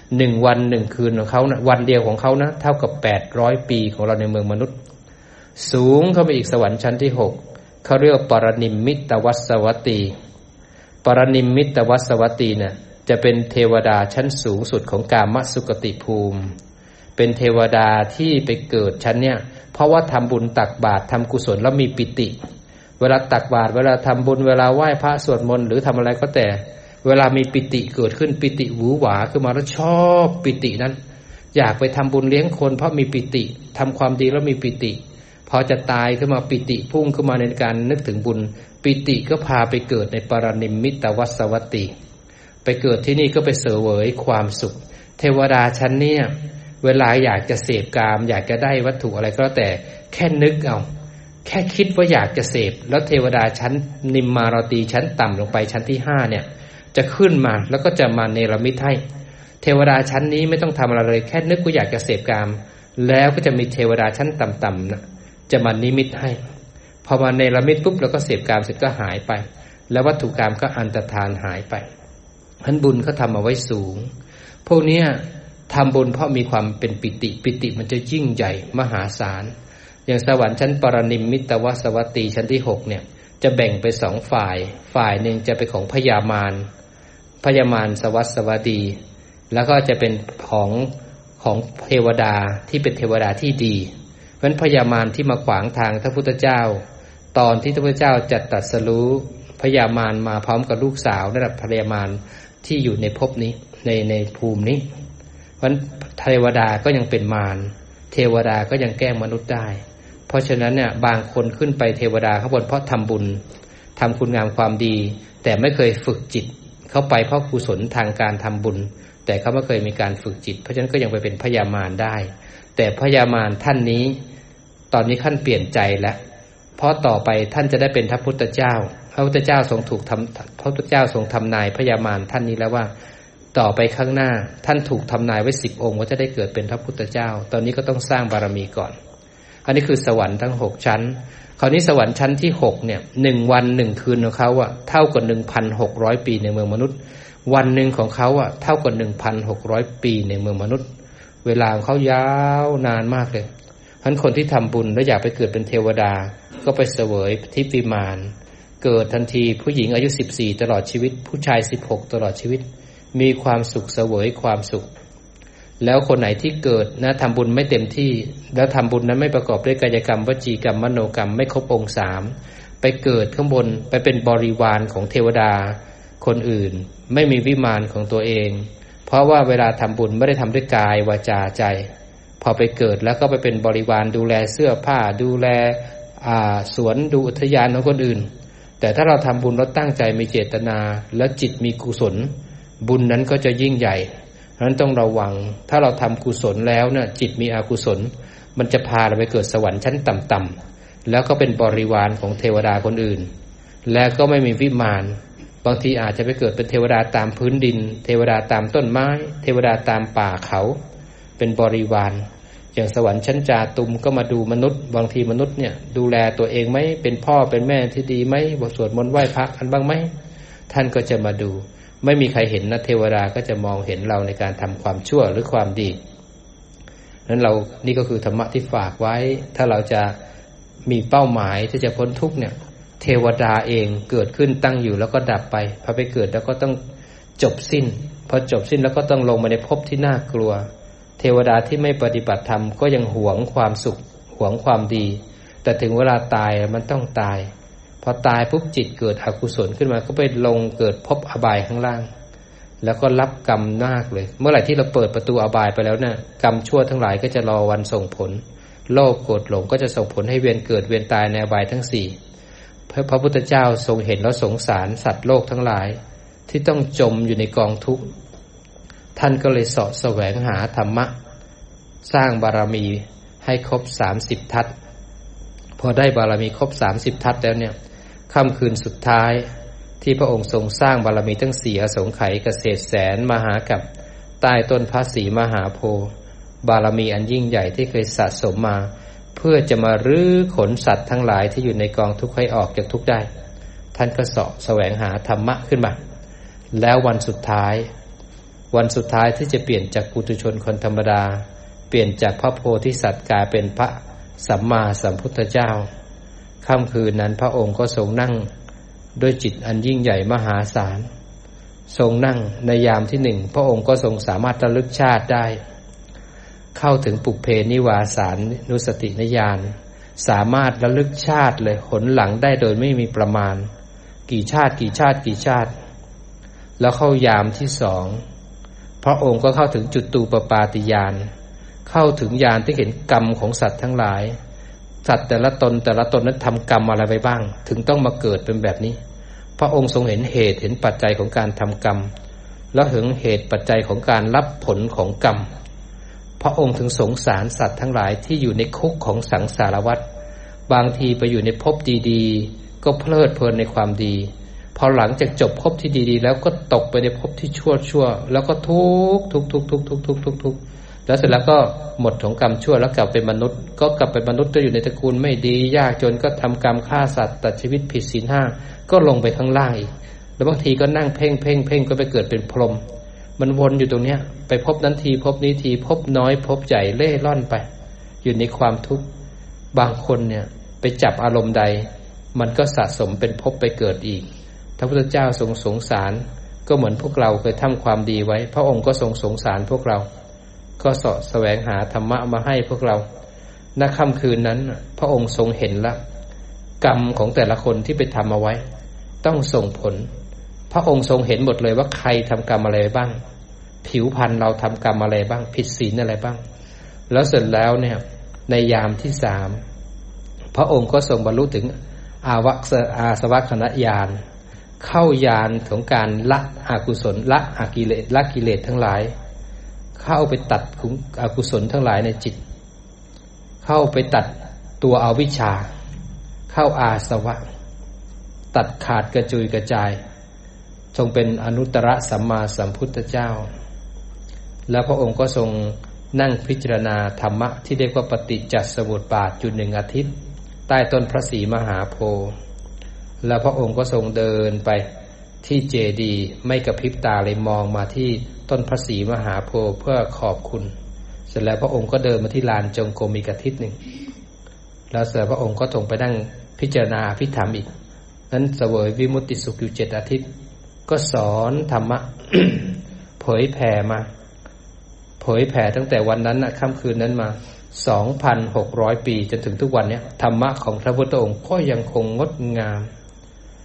1 วัน 1 คืนของเขานะวันเดียวของเขานะเท่ากับ800 ปีของเราในเมืองมนุษย์สูงเข้าไปอีกสวรรค์ชั้นที่6เขาเรียกปรนิมมิตวัสวัตตีปรนิมมิตวัสวัตตีเนี่ยจะเป็นเทวดาชั้นสูงสุดของกามสุคติภูมิเป็นเทวดาที่ไปเกิดชั้นเนี่ยเพราะว่าทำบุญตักบาตรทำกุศลแล้วมีปิติเวลาตักบาตรเวลาทำบุญเวลาไหว้พระสวดมนต์หรือทำอะไรก็แต่เวลามีปิติเกิดขึ้นปิติหวือหวาขึ้นมาแล้วชอบปิตินั้นอยากไปทำบุญเลี้ยงคนเพราะมีปิติทำความดีแล้วมีปิติพอจะตายขึ้นมาปิติพุ่งขึ้นมาในการนึกถึงบุญปิติก็พาไปเกิดในปรนิมมิตวัสวัตตีไปเกิดที่นี่ก็ไปเสวยความสุขเทวดาชั้นนี้เวลาอยากจะเสพกามอยากจะได้วัตถุอะไรก็แล้วแต่แค่นึกเอาแค่คิดว่าอยากจะเสพแล้วเทวดาชั้นนิมมานรตีชั้นต่ำลงไปชั้นที่5เนี่ยจะขึ้นมาแล้วก็จะมาเนรมิตให้เทวดาชั้นนี้ไม่ต้องทำอะไรเลยแค่นึกว่าอยากจะเสพกามแล้วก็จะมีเทวดาชั้นต่ำๆนะจะมานิมิตให้พอมาเนรมิตปุ๊บแล้วก็เสพกามเสร็จก็หายไปแล้ววัตถุกามก็อันตรธานหายไปพันบุญเขาทำเอาไว้สูงพวกนี้ทำบุญเพราะมีความเป็นปิติมันจะยิ่งใหญ่มหาศาลอย่างสวรรค์ชั้นปรนิมมิตวัสวัตตีชั้นที่6เนี่ยจะแบ่งไป2 ฝ่ายหนึ่งจะเป็นของพญามารสวัสวัตตีแล้วก็จะเป็นของเทวดาที่เป็นเทวดาที่ดีเพราะฉะนั้นพญามารที่มาขวางทางพระพุทธเจ้าตอนที่พระพุทธเจ้าจะตรัสรู้พญามารมาพร้อมกับลูกสาวระดับพญามารที่อยู่ในภพนี้ในภูมินี้เพราะฉะนั้นเทวดาก็ยังเป็นมารเทวดาก็ยังแกล้งมนุษย์ได้เพราะฉะนั้นเนี่ยบางคนขึ้นไปเทวดาข้างบนเพราะทำบุญทำคุณงามความดีแต่ไม่เคยฝึกจิตเข้าไปเพราะกุศลทางการทำบุญแต่เขาไม่เคยมีการฝึกจิตเพราะฉะนั้นก็ยังไปเป็นพญามารได้แต่พญามารท่านนี้ตอนนี้ท่านเปลี่ยนใจแล้วเพราะต่อไปท่านจะได้เป็นพระพุทธเจ้าพระพุทธเจ้าทรงพระพุทธเจ้าทรงทำนายพญามารท่านนี้แล้วว่าต่อไปข้างหน้าท่านถูกทำนายไว้10 องค์ว่าจะได้เกิดเป็นพระพุทธเจ้าตอนนี้ก็ต้องสร้างบารมีก่อนอันนี้คือสวรรค์ทั้ง6 ชั้นคราวนี้สวรรค์ชั้นที่6เนี่ย1 วัน 1 คืนของเขาเท่ากับ 1,600 ปีในเมืองมนุษย์วันหนึ่งของเขาเท่ากับ 1,600 ปีในเมืองมนุษย์เวลาของเขายาวนานมากเลยฉะนั้นคนที่ทำบุญแล้วอยากไปเกิดเป็นเทวดาก็ไปเสวยทิพย์วิมานเกิดทันทีผู้หญิงอายุ14ตลอดชีวิตผู้ชาย16ตลอดชีวิตมีความสุขเสวยความสุขแล้วคนไหนที่เกิดนะทำบุญไม่เต็มที่แล้วทำบุญนั้นไม่ประกอบด้วยกายกรรมวจีกรรมมโนกรรมไม่ครบองค์3ไปเกิดข้างบนไปเป็นบริวารของเทวดาคนอื่นไม่มีวิมานของตัวเองเพราะว่าเวลาทำบุญไม่ได้ทำด้วยกายวาจาใจพอไปเกิดแล้วก็ไปเป็นบริวารดูแลเสื้อผ้าดูแลสวนดูอุทยานของคนอื่นแต่ถ้าเราทำบุญเราตั้งใจมีเจตนาและจิตมีกุศลบุญนั้นก็จะยิ่งใหญ่เพราะฉะนั้นต้องระวังถ้าเราทำกุศลแล้วเนี่ยจิตมีอกุศลมันจะพาเราไปเกิดสวรรค์ชั้นต่ำๆแล้วก็เป็นบริวารของเทวดาคนอื่นแล้วก็ไม่มีวิมานบางทีอาจจะไปเกิดเป็นเทวดาตามพื้นดินเทวดาตามต้นไม้เทวดาตามป่าเขาเป็นบริวารอย่างสวรรค์ชั้นจาตุมก็มาดูมนุษย์บางทีมนุษย์เนี่ยดูแลตัวเองไหมเป็นพ่อเป็นแม่ที่ดีไหมบทสวดมนต์ไหว้พระกันบ้างไหมท่านก็จะมาดูไม่มีใครเห็นนะเทวดาก็จะมองเห็นเราในการทำความชั่วหรือความดีนั้นเรานี่ก็คือธรรมะที่ฝากไว้ถ้าเราจะมีเป้าหมายที่จะพ้นทุกข์เนี่ยเทวดาเองเกิดขึ้นตั้งอยู่แล้วก็ดับไปพอไปเกิดแล้วก็ต้องจบสิ้นพอจบสิ้นแล้วก็ต้องลงมาในภพที่น่ากลัวเทวดาที่ไม่ปฏิบัติธรรมก็ยังหวงความสุขหวงความดีแต่ถึงเวลาตายมันต้องตายพอตายปุ๊บจิตเกิดอกุศลขึ้นมาก็ไปลงเกิดภพอบายข้างล่างแล้วก็รับกรรมมากเลยเมื่อไหร่ที่เราเปิดประตูอบายไปแล้วเนี่ยกรรมชั่วทั้งหลายก็จะรอวันส่งผลโลภโกรธหลงก็จะส่งผลให้เวียนเกิดเวียนตายในอบายทั้งสี่พระพุทธเจ้าทรงเห็นแล้วสงสารสัตว์โลกทั้งหลายที่ต้องจมอยู่ในกองทุกข์ท่านก็เลยเสาะแสวงหาธรรมะสร้างบารมีให้ครบ30ทัศพอได้บารมีครบ30ทัศแล้วเนี่ยค่ำคืนสุดท้ายที่พระองค์ทรงสร้างบารมีทั้ง4อสงไขยเกษตรแสนมหากัปใต้ต้นพระศรีมหาโพธิ์บารมีอันยิ่งใหญ่ที่เคยสะสมมาเพื่อจะมารื้อขนสัตว์ทั้งหลายที่อยู่ในกองทุกข์ให้ออกจากทุกข์ได้ท่านก็เสาะแสวงหาธรรมะขึ้นมาแล้ววันสุดท้ายที่จะเปลี่ยนจากปุถุชนคนธรรมดาเปลี่ยนจากพระโพธิสัตว์กลายเป็นพระสัมมาสัมพุทธเจ้าค่ำคืนนั้นพระองค์ก็ทรงนั่งด้วยจิตอันยิ่งใหญ่มหาศาลทรงนั่งในยามที่1พระองค์ก็ทรงสามารถระลึกชาติได้เข้าถึงปุพเพนิวาสานุสติญาณสามารถระลึกชาติเลยหนหลังได้โดยไม่มีประมาณกี่ชาติแล้วเข้ายามที่2พระองค์ก็เข้าถึงจุตูปปาติญาณเข้าถึงญาณที่เห็นกรรมของสัตว์ทั้งหลายสัตว์แต่ละตนนั้นทำกรรมอะไรไปบ้างถึงต้องมาเกิดเป็นแบบนี้พระองค์ทรงเห็นเหตุเห็นปัจจัยของการทำกรรมแล้วเห็นเหตุปัจจัยของการรับผลของกรรมพระองค์ถึงสงสารสัตว์ทั้งหลายที่อยู่ในคุกของสังสารวัฏบางทีไปอยู่ในภพดีๆก็เพลิดเพลินในความดีพอหลังจากจบภพที่ดีๆแล้วก็ตกไปในภพที่ชั่วแล้วก็ทุกข์แล้วเสร็จแล้วก็หมดของกรรมชั่วแล้วกลับเป็นมนุษย์ก็กลับเป็นมนุษย์ก็อยู่ในตระกูลไม่ดียากจนก็ทำกรรมฆ่าสัตว์ตัดชีวิตผิดศีล5ก็ลงไปข้างล่างอีกแล้วบางทีก็นั่งเพ่งก็ไปเกิดเป็นพรหมมันวนอยู่ตรงเนี้ยไปพบนั้นทีพบนี้ทีพบน้อยพบใหญ่เล่ร่อนไปอยู่ในความทุกข์บางคนเนี่ยไปจับอารมณ์ใดมันก็สะสมเป็นภพไปเกิดอีกพระพุทธเจ้าทรงสงสารก็เหมือนพวกเราเคยทำความดีไว้พระองค์ก็ทรงสงสารพวกเราก็เสาะแสวงหาธรรมะมาให้พวกเราณค่ำคืนนั้นพระองค์ทรงเห็นละกรรมของแต่ละคนที่ไปทำเอาไว้ต้องส่งผลพระองค์ทรงเห็นหมดเลยว่าใครทำกรรมอะไรบ้างผิวพรรณเราทำกรรมอะไรบ้างผิดศีลอะไรบ้างแล้วเสร็จแล้วเนี่ยในยามที่3พระองค์ก็ทรงบรรลุถึงอาสวัคคณญาณเข้าญาณของการละอกุศลละกิเลสทั้งหลายเข้าไปตัดอกุศลทั้งหลายในจิตเข้าไปตัดตัวอวิชชาเข้าอาสวะตัดขาดกระจุยกระจายทรงเป็นอนุตตรสัมมาสัมพุทธเจ้าแล้วพระองค์ก็ทรงนั่งพิจารณาธรรมะที่เรียกว่าปฏิจจสมุปบาทอยู่1อาทิตย์ใต้ต้นพระศรีมหาโพธิ์แล้วพระองค์ก็ทรงเดินไปที่เจดีย์ไม่กระพริบตาเลยมองมาที่ต้นพระศรีมหาโพธิ์เพื่อขอบคุณเสร็จแล้วพระองค์ก็เดินมาที่ลานจงกรมอีกอาทิตย์หนึ่งแล้วเสร็จพระองค์ก็ทรงไปนั่งพิจารณาอภิธรรมอีกนั้นเสวยวิมุตติสุขอยู่7อาทิตย์ก็สอนธรรมะ เผยแผ่ตั้งแต่วันนั้นค่ำคืนนั้นมา 2,600 ปีจนถึงทุกวันนี้ธรรมะของพระพุทธองค์ก็ยังคงงดงาม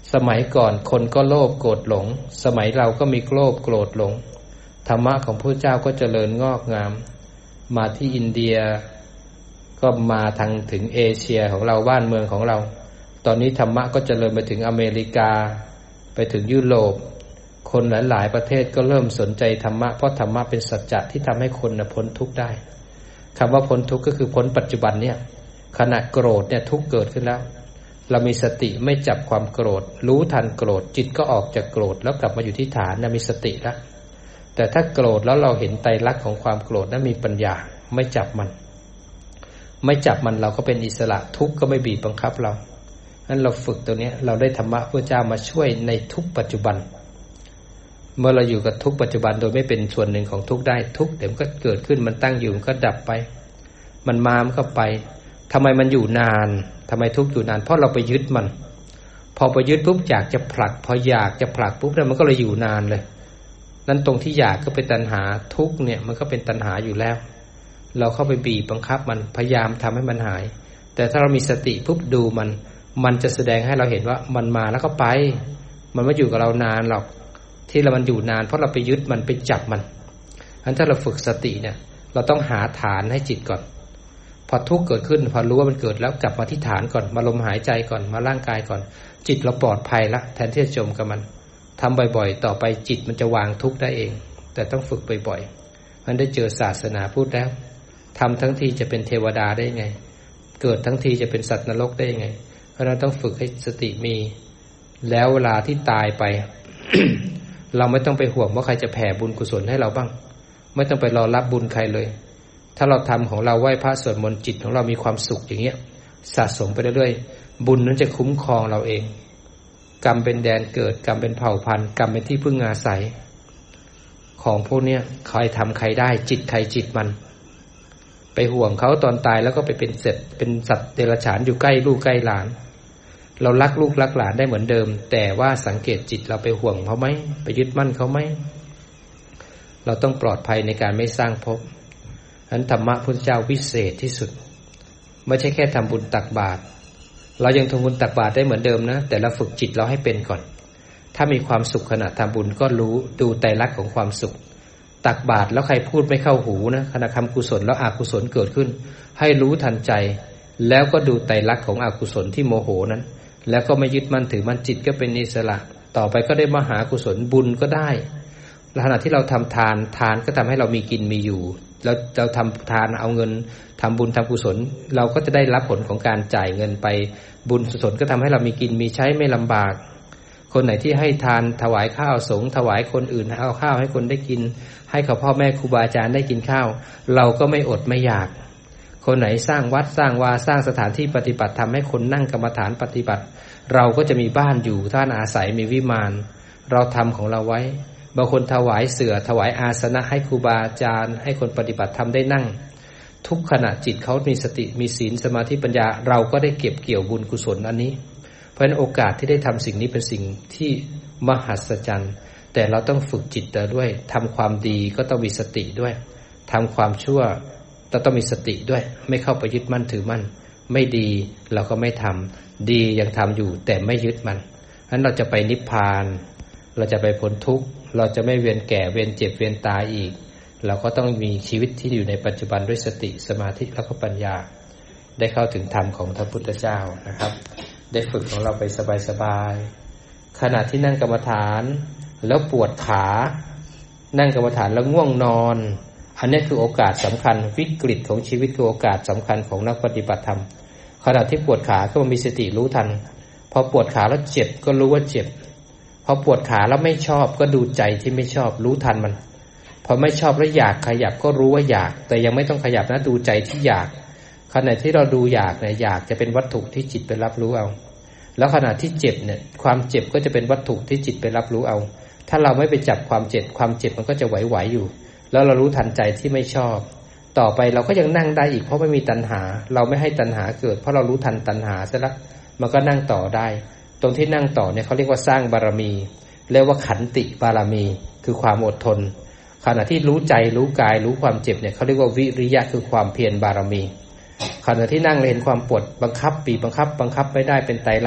สมัยก่อนคนก็โลภโกรธหลงสมัยเราก็มีโลภโกรธหลงธรรมะของพระเจ้าก็เจริญงอกงามมาที่อินเดียก็มาทางถึงเอเชียของเราบ้านเมืองของเราตอนนี้ธรรมะก็เจริญไปถึงอเมริกาไปถึงยุโรปคนหลายๆประเทศก็เริ่มสนใจธรรมะเพราะธรรมะเป็นสัจจะที่ทำให้คนพ้นทุกข์ได้คำว่าพ้นทุกข์ก็คือพ้นปัจจุบันเนี่ยขณะโกรธเนี่ยทุกข์เกิดขึ้นแล้วเรามีสติไม่จับความโกรธรู้ทันโกรธจิตก็ออกจากโกรธแล้วกลับมาอยู่ที่ฐานมีสติแล้วแต่ถ้าโกรธแล้วเราเห็นไตรลักษณ์ของความโกรธนั้นมีปัญญาไม่จับมันเราก็เป็นอิสระทุกข์ก็ไม่บีบบังคับเรานั้นเราฝึกตัวนี้เราได้ธรรมะพระเจ้ามาช่วยในทุกปัจจุบันเมื่อเราอยู่กับทุกปัจจุบันโดยไม่เป็นส่วนหนึ่งของทุกได้ทุกเดี๋ยวมันก็เกิดขึ้นมันตั้งอยู่มันก็ดับไปมันมามันก็ไปทำไมมันอยู่นานทำไมทุกข์อยู่นานเพราะเราไปยึดมันพอไปยึดปุ๊บอยากจะผลักพออยากจะผลักปุ๊บเนี่ยมันก็เลยอยู่นานเลยนั้นตรงที่อยากก็เป็นตัณหาทุกข์เนี่ยมันก็เป็นตัณหาอยู่แล้วเราเข้าไปบีบบังคับมันพยายามทำให้มันหายแต่ถ้าเรามีสติปุ๊บดูมันจะแสดงให้เราเห็นว่ามันมาแล้วก็ไปมันไม่อยู่กับเรานานหรอกที่มันอยู่นานเพราะเราไปยึดมันไปจับมันงั้นถ้าเราฝึกสติเนี่ยเราต้องหาฐานให้จิตก่อนพอทุกข์เกิดขึ้นพอรู้ว่ามันเกิดแล้วกลับมาที่ฐานก่อนมาลมหายใจก่อนมาร่างกายก่อนจิตเราปลอดภัยละแทนที่จะจมกับมันทำบ่อยๆต่อไปจิตมันจะวางทุกข์ได้เองแต่ต้องฝึกบ่อยๆมันได้เจอศาสนาพูดแล้วทำทั้งทีจะเป็นเทวดาได้ไงเกิดทั้งทีจะเป็นสัตว์นรกได้ไงเพราะนั้นต้องฝึกให้สติมีแล้วเวลาที่ตายไป เราไม่ต้องไปห่วงว่าใครจะแผ่บุญกุศลให้เราบ้างไม่ต้องไปรอรับบุญใครเลยถ้าเราทำของเราไหว้พระสวดมนต์จิตของเรามีความสุขอย่างเงี้ยสะสมไปเรื่อยๆบุญนั้นจะคุ้มครองเราเองกรรมเป็นแดนเกิดกรรมเป็นเผ่าพันธุ์กรรมเป็นที่พึ่งอาศัยของพวกเนี้ยใครทำใครได้จิตใครจิตมันไปห่วงเขาตอนตายแล้วก็ไปเป็นสัตว์เดรัจฉานอยู่ใกล้ลูกใกล้หลานเรารักลูกรักหลานได้เหมือนเดิมแต่ว่าสังเกตจิตเราไปห่วงเขาไหมไปยึดมั่นเขาไหมเราต้องปลอดภัยในการไม่สร้างภพฉะนั้นธรรมะพุทธเจ้าวิเศษที่สุดไม่ใช่แค่ทำบุญตักบาตรเรายังทำบุญตักบาตรได้เหมือนเดิมนะแต่เราฝึกจิตเราให้เป็นก่อนถ้ามีความสุขขณะทำบุญก็รู้ดูไตรลักษณ์ของความสุขตักบาตรแล้วใครพูดไม่เข้าหูนะขณะทำกุศลแล้วอกุศลเกิดขึ้นให้รู้ทันใจแล้วก็ดูไตรลักษณ์ของอกุศลที่โมโหนั้นแล้วก็ไม่ยึดมั่นถือมั่นจิตก็เป็นอิสระต่อไปก็ได้มหากุศลบุญก็ได้ขณะที่เราทำทานก็ทำให้เรามีกินมีอยู่แล้วเราทำทานเอาเงินทำบุญทำกุศลเราก็จะได้รับผลของการจ่ายเงินไปบุญกุศลก็ทำให้เรามีกินมีใช้ไม่ลำบากคนไหนที่ให้ทานถวายข้าวสงฆ์ถวายคนอื่นเอาข้าวให้คนได้กินให้กับพ่อแม่ครูบาอาจารย์ได้กินข้าวเราก็ไม่อดไม่อยากคนไหนสร้างวัดสร้างวาสร้างสถานที่ปฏิบัติทำให้คนนั่งกรรมฐานปฏิบัติเราก็จะมีบ้านอยู่ท่านอาศัยมีวิมานเราทำของเราไว้บางคนถวายเสื่อถวายอาสนะให้ครูบาอาจารย์ให้คนปฏิบัติธรรมได้นั่งทุกขณะจิตเขามีสติมีศีลสมาธิปัญญาเราก็ได้เก็บเกี่ยวบุญกุศลอันนี้เพราะฉะนั้นโอกาสที่ได้ทำสิ่งนี้เป็นสิ่งที่มหัศจรรย์แต่เราต้องฝึกจิตด้วยทำความดีก็ต้องมีสติด้วยทำความชั่วต้องมีสติด้วยไม่เข้าไปยึดมั่นถือมั่นไม่ดีเราก็ไม่ทำดียังทำอยู่แต่ไม่ยึดมันฉะนั้นเราจะไปนิพพานเราจะไปพ้นทุกข์เราจะไม่เวียนแก่เวียนเจ็บเวียนตายอีกเราก็ต้องมีชีวิตที่อยู่ในปัจจุบันด้วยสติสมาธิและก็ปัญญาได้เข้าถึงธรรมของพระพุทธเจ้านะครับได้ฝึกของเราไปสบายๆขณะที่นั่งกรรมฐานแล้วปวดขานั่งกรรมฐานแล้วง่วงนอนอันนี้คือโอกาสสำคัญวิกฤตของชีวิตคือโอกาสสำคัญของนักปฏิบัติธรรมขณะที่ปวดขาก็มีสติรู้ทันพอปวดขาแล้วเจ็บก็รู้ว่าเจ็บพอปวดขาแล้วไม่ชอบก็ดูใจที่ไม่ชอบรู้ทันมันพอไม่ชอบแล้วอยากขยับก็รู้ว่าอยากแต่ยังไม่ต้องขยับนะดูใจที่อยากขณะที่เราดูอยากเนี่ยอยากจะเป็นวัตถุที่จิตไปรับรู้เอาแล้วขณะที่เจ็บเนี่ยความเจ็บก็จะเป็นวัตถุที่จิตไปรับรู้เอาถ้าเราไม่ไปจับความเจ็บมันก็จะไหวๆอยู่แล้วเรารู้ทันใจที่ไม่ชอบต่อไปเราก็ยังนั่งได้อีกเพราะไม่มีตัณหาเราไม่ให้ตัณหาเกิดเพราะเรารู้ทันตัณหาซะละมันก็นั่งต่อได้ตรงที่นั่งต่อเนี่ยเขาเรียกว่าสร้างบารมีเรียกว่าขันติบารมีคือความอดทนขณะที่รู้ใจรู้กายรู้ความเจ็บเนี่ยเขาเรียกว่าวิริยะคือความเพียรบารมีขณะที่นั่งเห็นความปวดบังคับบีบบังคับไม่ได้เป็นไตรลักษณ์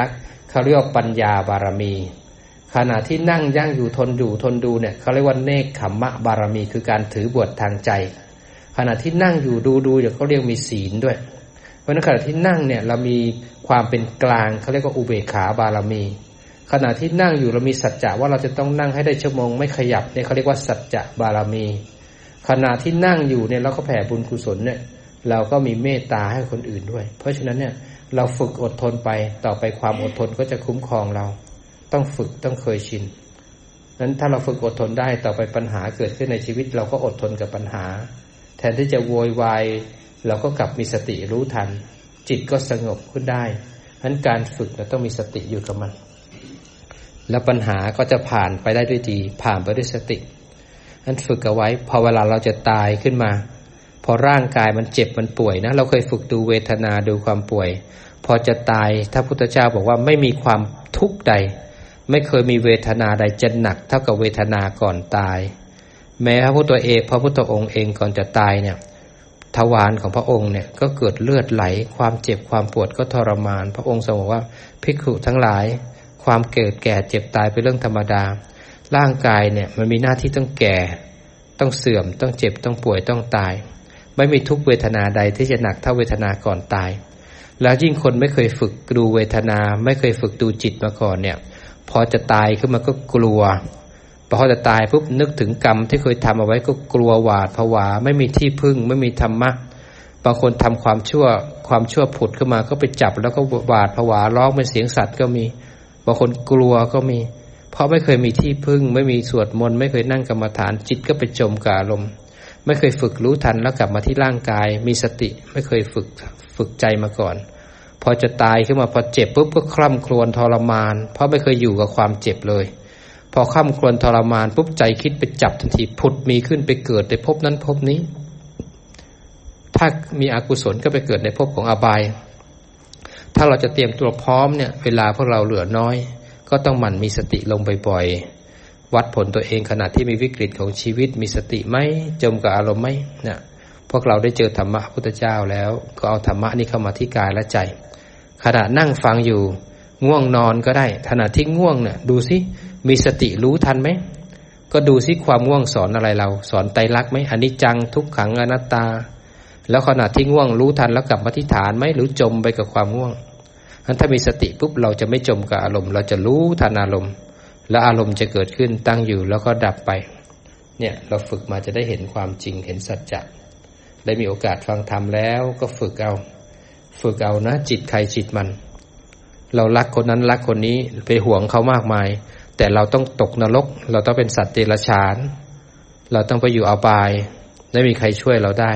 เขาเรียกว่าปัญญาบารมีขณะที่นั่งยั่งอยู่ทนดูเนี่ยเขาเรียกว่าเนกขัมมะบารมีคือการถือบวชทางใจขณะที่นั่งอยู่ดูเดี๋ยวเขาเรียกมีศีลด้วยเพราะฉะนั้นขณะที่นั่งเนี่ยเรามีความเป็นกลางเขาเรียกว่าอุเบกขาบารมีขณะที่นั่งอยู่เรามีสัจจะว่าเราจะต้องนั่งให้ได้ชั่วโมงไม่ขยับเนี่ยเขาเรียกว่าสัจจะบารมีขณะที่นั่งอยู่เนี่ยเราก็แผ่บุญกุศลเนี่ยเราก็มีเมตตาให้คนอื่นด้วยเพราะฉะนั้นเนี่ยเราฝึกอดทนไปต่อไปความอดทนก็จะคุ้มครองเราต้องฝึกต้องเคยชินนั้นถ้าเราฝึกอดทนได้ต่อไปปัญหาเกิดขึ้นในชีวิตเราก็อดทนกับปัญหาแทนที่จะโวยวายเราก็กลับมีสติรู้ทันจิตก็สงบขึ้นได้นั้นการฝึกเราต้องมีสติอยู่กับมันแล้วปัญหาก็จะผ่านไปได้ด้วยดีผ่านไปด้วยสตินั้นฝึกเอาไว้พอเวลาเราจะตายขึ้นมาพอร่างกายมันเจ็บมันป่วยนะเราเคยฝึกดูเวทนาดูความป่วยพอจะตายถ้าพุทธเจ้าบอกว่าไม่มีความทุกข์ใดไม่เคยมีเวทนาใดจะหนักเท่ากับเวทนาก่อนตายแม้พระพุทธองค์เองก่อนจะตายเนี่ยทวารของพระองค์เนี่ยก็เกิดเลือดไหลความเจ็บความปวดก็ทรมานพระองค์ทรงบอกว่าภิกขุทั้งหลายความเกิดแก่เจ็บตายเป็นเรื่องธรรมดาร่างกายเนี่ยมันมีหน้าที่ต้องแก่ต้องเสื่อมต้องเจ็บต้องป่วยต้องตายไม่มีทุกเวทนาใดที่จะหนักเท่าเวทนาก่อนตายแล้วยิ่งคนไม่เคยฝึกดูเวทนาไม่เคยฝึกดูจิตมาก่อนเนี่ยพอจะตายขึ้นมาก็กลัวพอจะตายปุ๊บนึกถึงกรรมที่เคยทำเอาไว้ก็กลัวหวาดผวาไม่มีที่พึ่งไม่มีธรรมะบางคนทำความชั่วผุดขึ้นมาก็ไปจับแล้วก็หวาดผวาร้องเป็นเสียงสัตว์ก็มีบางคนกลัวก็มีเพราะไม่เคยมีที่พึ่งไม่มีสวดมนต์ไม่เคยนั่งกรรมฐานจิตก็ไปจมกับอารมณ์ไม่เคยฝึกรู้ทันแล้วกลับมาที่ร่างกายมีสติไม่เคยฝึกใจมาก่อนพอจะตายขึ้นมาพอเจ็บปุ๊บก็คร่ำครวญทรมานเพราะไม่เคยอยู่กับความเจ็บเลยพอคร่ำครวญทรมานปุ๊บใจคิดไปจับทันทีผุดมีขึ้นไปเกิดในภพนั้นภพนี้ถ้ามีอกุศลก็ไปเกิดในภพของอบายถ้าเราจะเตรียมตัวพร้อมเนี่ยเวลาพวกเราเหลือน้อยก็ต้องหมั่นมีสติลงบ่อยๆวัดผลตัวเองขณะที่มีวิกฤตของชีวิตมีสติไหมจมกับอารมณ์ไหมเนี่ยพวกเราได้เจอธรรมะพุทธเจ้าแล้วก็เอาธรรมะนี้เข้ามาที่กายและใจขณะนั่งฟังอยู่ง่วงนอนก็ได้ขณะที่ง่วงเนี่ยดูสิมีสติรู้ทันไหมก็ดูสิความง่วงสอนอะไรเราสอนไตรลักษณ์ไหมอนิจจังทุกขังอนัตตาแล้วขณะที่ง่วงรู้ทันแล้วกลับมาที่ฐานไหมหรือจมไปกับความง่วงงั้นถ้ามีสติปุ๊บเราจะไม่จมกับอารมณ์เราจะรู้ทันอารมณ์แล้วอารมณ์จะเกิดขึ้นตั้งอยู่แล้วก็ดับไปเนี่ยเราฝึกมาจะได้เห็นความจริงเห็นสัจจะได้มีโอกาสฟังธรรมแล้วก็ฝึกเอานะจิตใครจิตมันเรารักคนนั้นรักคนนี้ไปหวงเขามากมายแต่เราต้องตกนรกเราต้องเป็นสัตว์เดรัจฉานเราต้องไปอยู่อบายไม่มีใครช่วยเราได้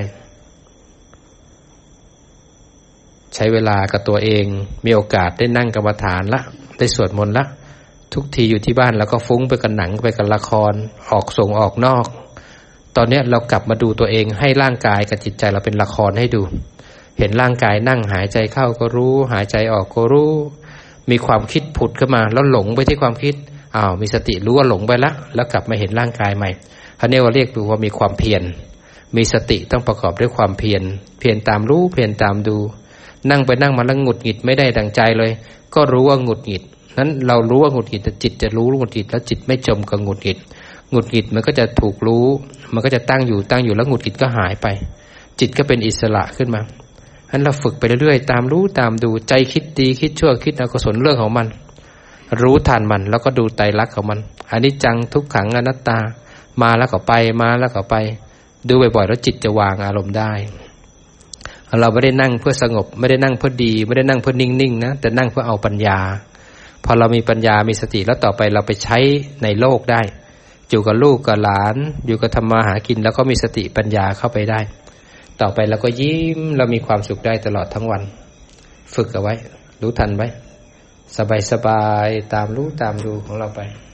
ใช้เวลากับตัวเองมีโอกาสได้นั่งกรรมฐานละได้สวดมนต์ละทุกทีอยู่ที่บ้านแล้วก็ฟุ้งไปกับหนังไปกับละครออกนอกตอนนี้เรากลับมาดูตัวเองให้ร่างกายกับจิตใจเราเป็นละครให้ดูเห็นร่างกายนั่งหายใจเข้าก็รู้หายใจออกก็รู้มีความคิดผุดขึ้นมาแล้วหลงไปที่ความคิดมีสติรู้ว่าหลงไปแล้วกลับมาเห็นร่างกายใหม่อันนี้เราเรียกดูว่ามีความเพียรมีสติต้องประกอบด้วยความเพียรตามรู้เพียรตามดูนั่งไปนั่งมาแล้วหงุดหงิดไม่ได้ดังใจเลยก็รู้ว่าหงุดหงิดนั้นเรารู้ว่าหงุดหงิดแต่จิตจะรู้หงุดหงิดแล้วจิตไม่จมกับหงุดหงิดมันก็จะถูกรู้มันก็จะตั้งอยู่แล้วหงุดหงิดก็หายไปจิตก็เป็นอิสระขึ้นมาฉะนั้นเราฝึกไปเรื่อยๆตามรู้ตามดูใจคิดดีคิดชั่วคิดอกุศลเรื่องของมันรู้ทันมันแล้วก็ดูไตรลักษณ์ของมันอนิจจังทุกขังอนัตตามาแล้วก็ไปมาแล้วก็ไปดูบ่อยๆแล้วจิตจะวางอารมณ์ได้เราไม่ได้นั่งเพื่อสงบไม่ได้นั่งเพื่อดีไม่ได้นั่งเพื่อนิ่งๆนะแต่นั่งเพื่อเอาปัญญาพอเรามีปัญญามีสติแล้วต่อไปเราไปใช้ในโลกได้อยู่กับลูกกับหลานอยู่กับทำมาหากินแล้วก็มีสติปัญญาเข้าไปได้ต่อไปเราก็ยิ้มเรามีความสุขได้ตลอดทั้งวันฝึกเอาไว้รู้ทันไว้สบายๆตามรู้ตามดูของเราไป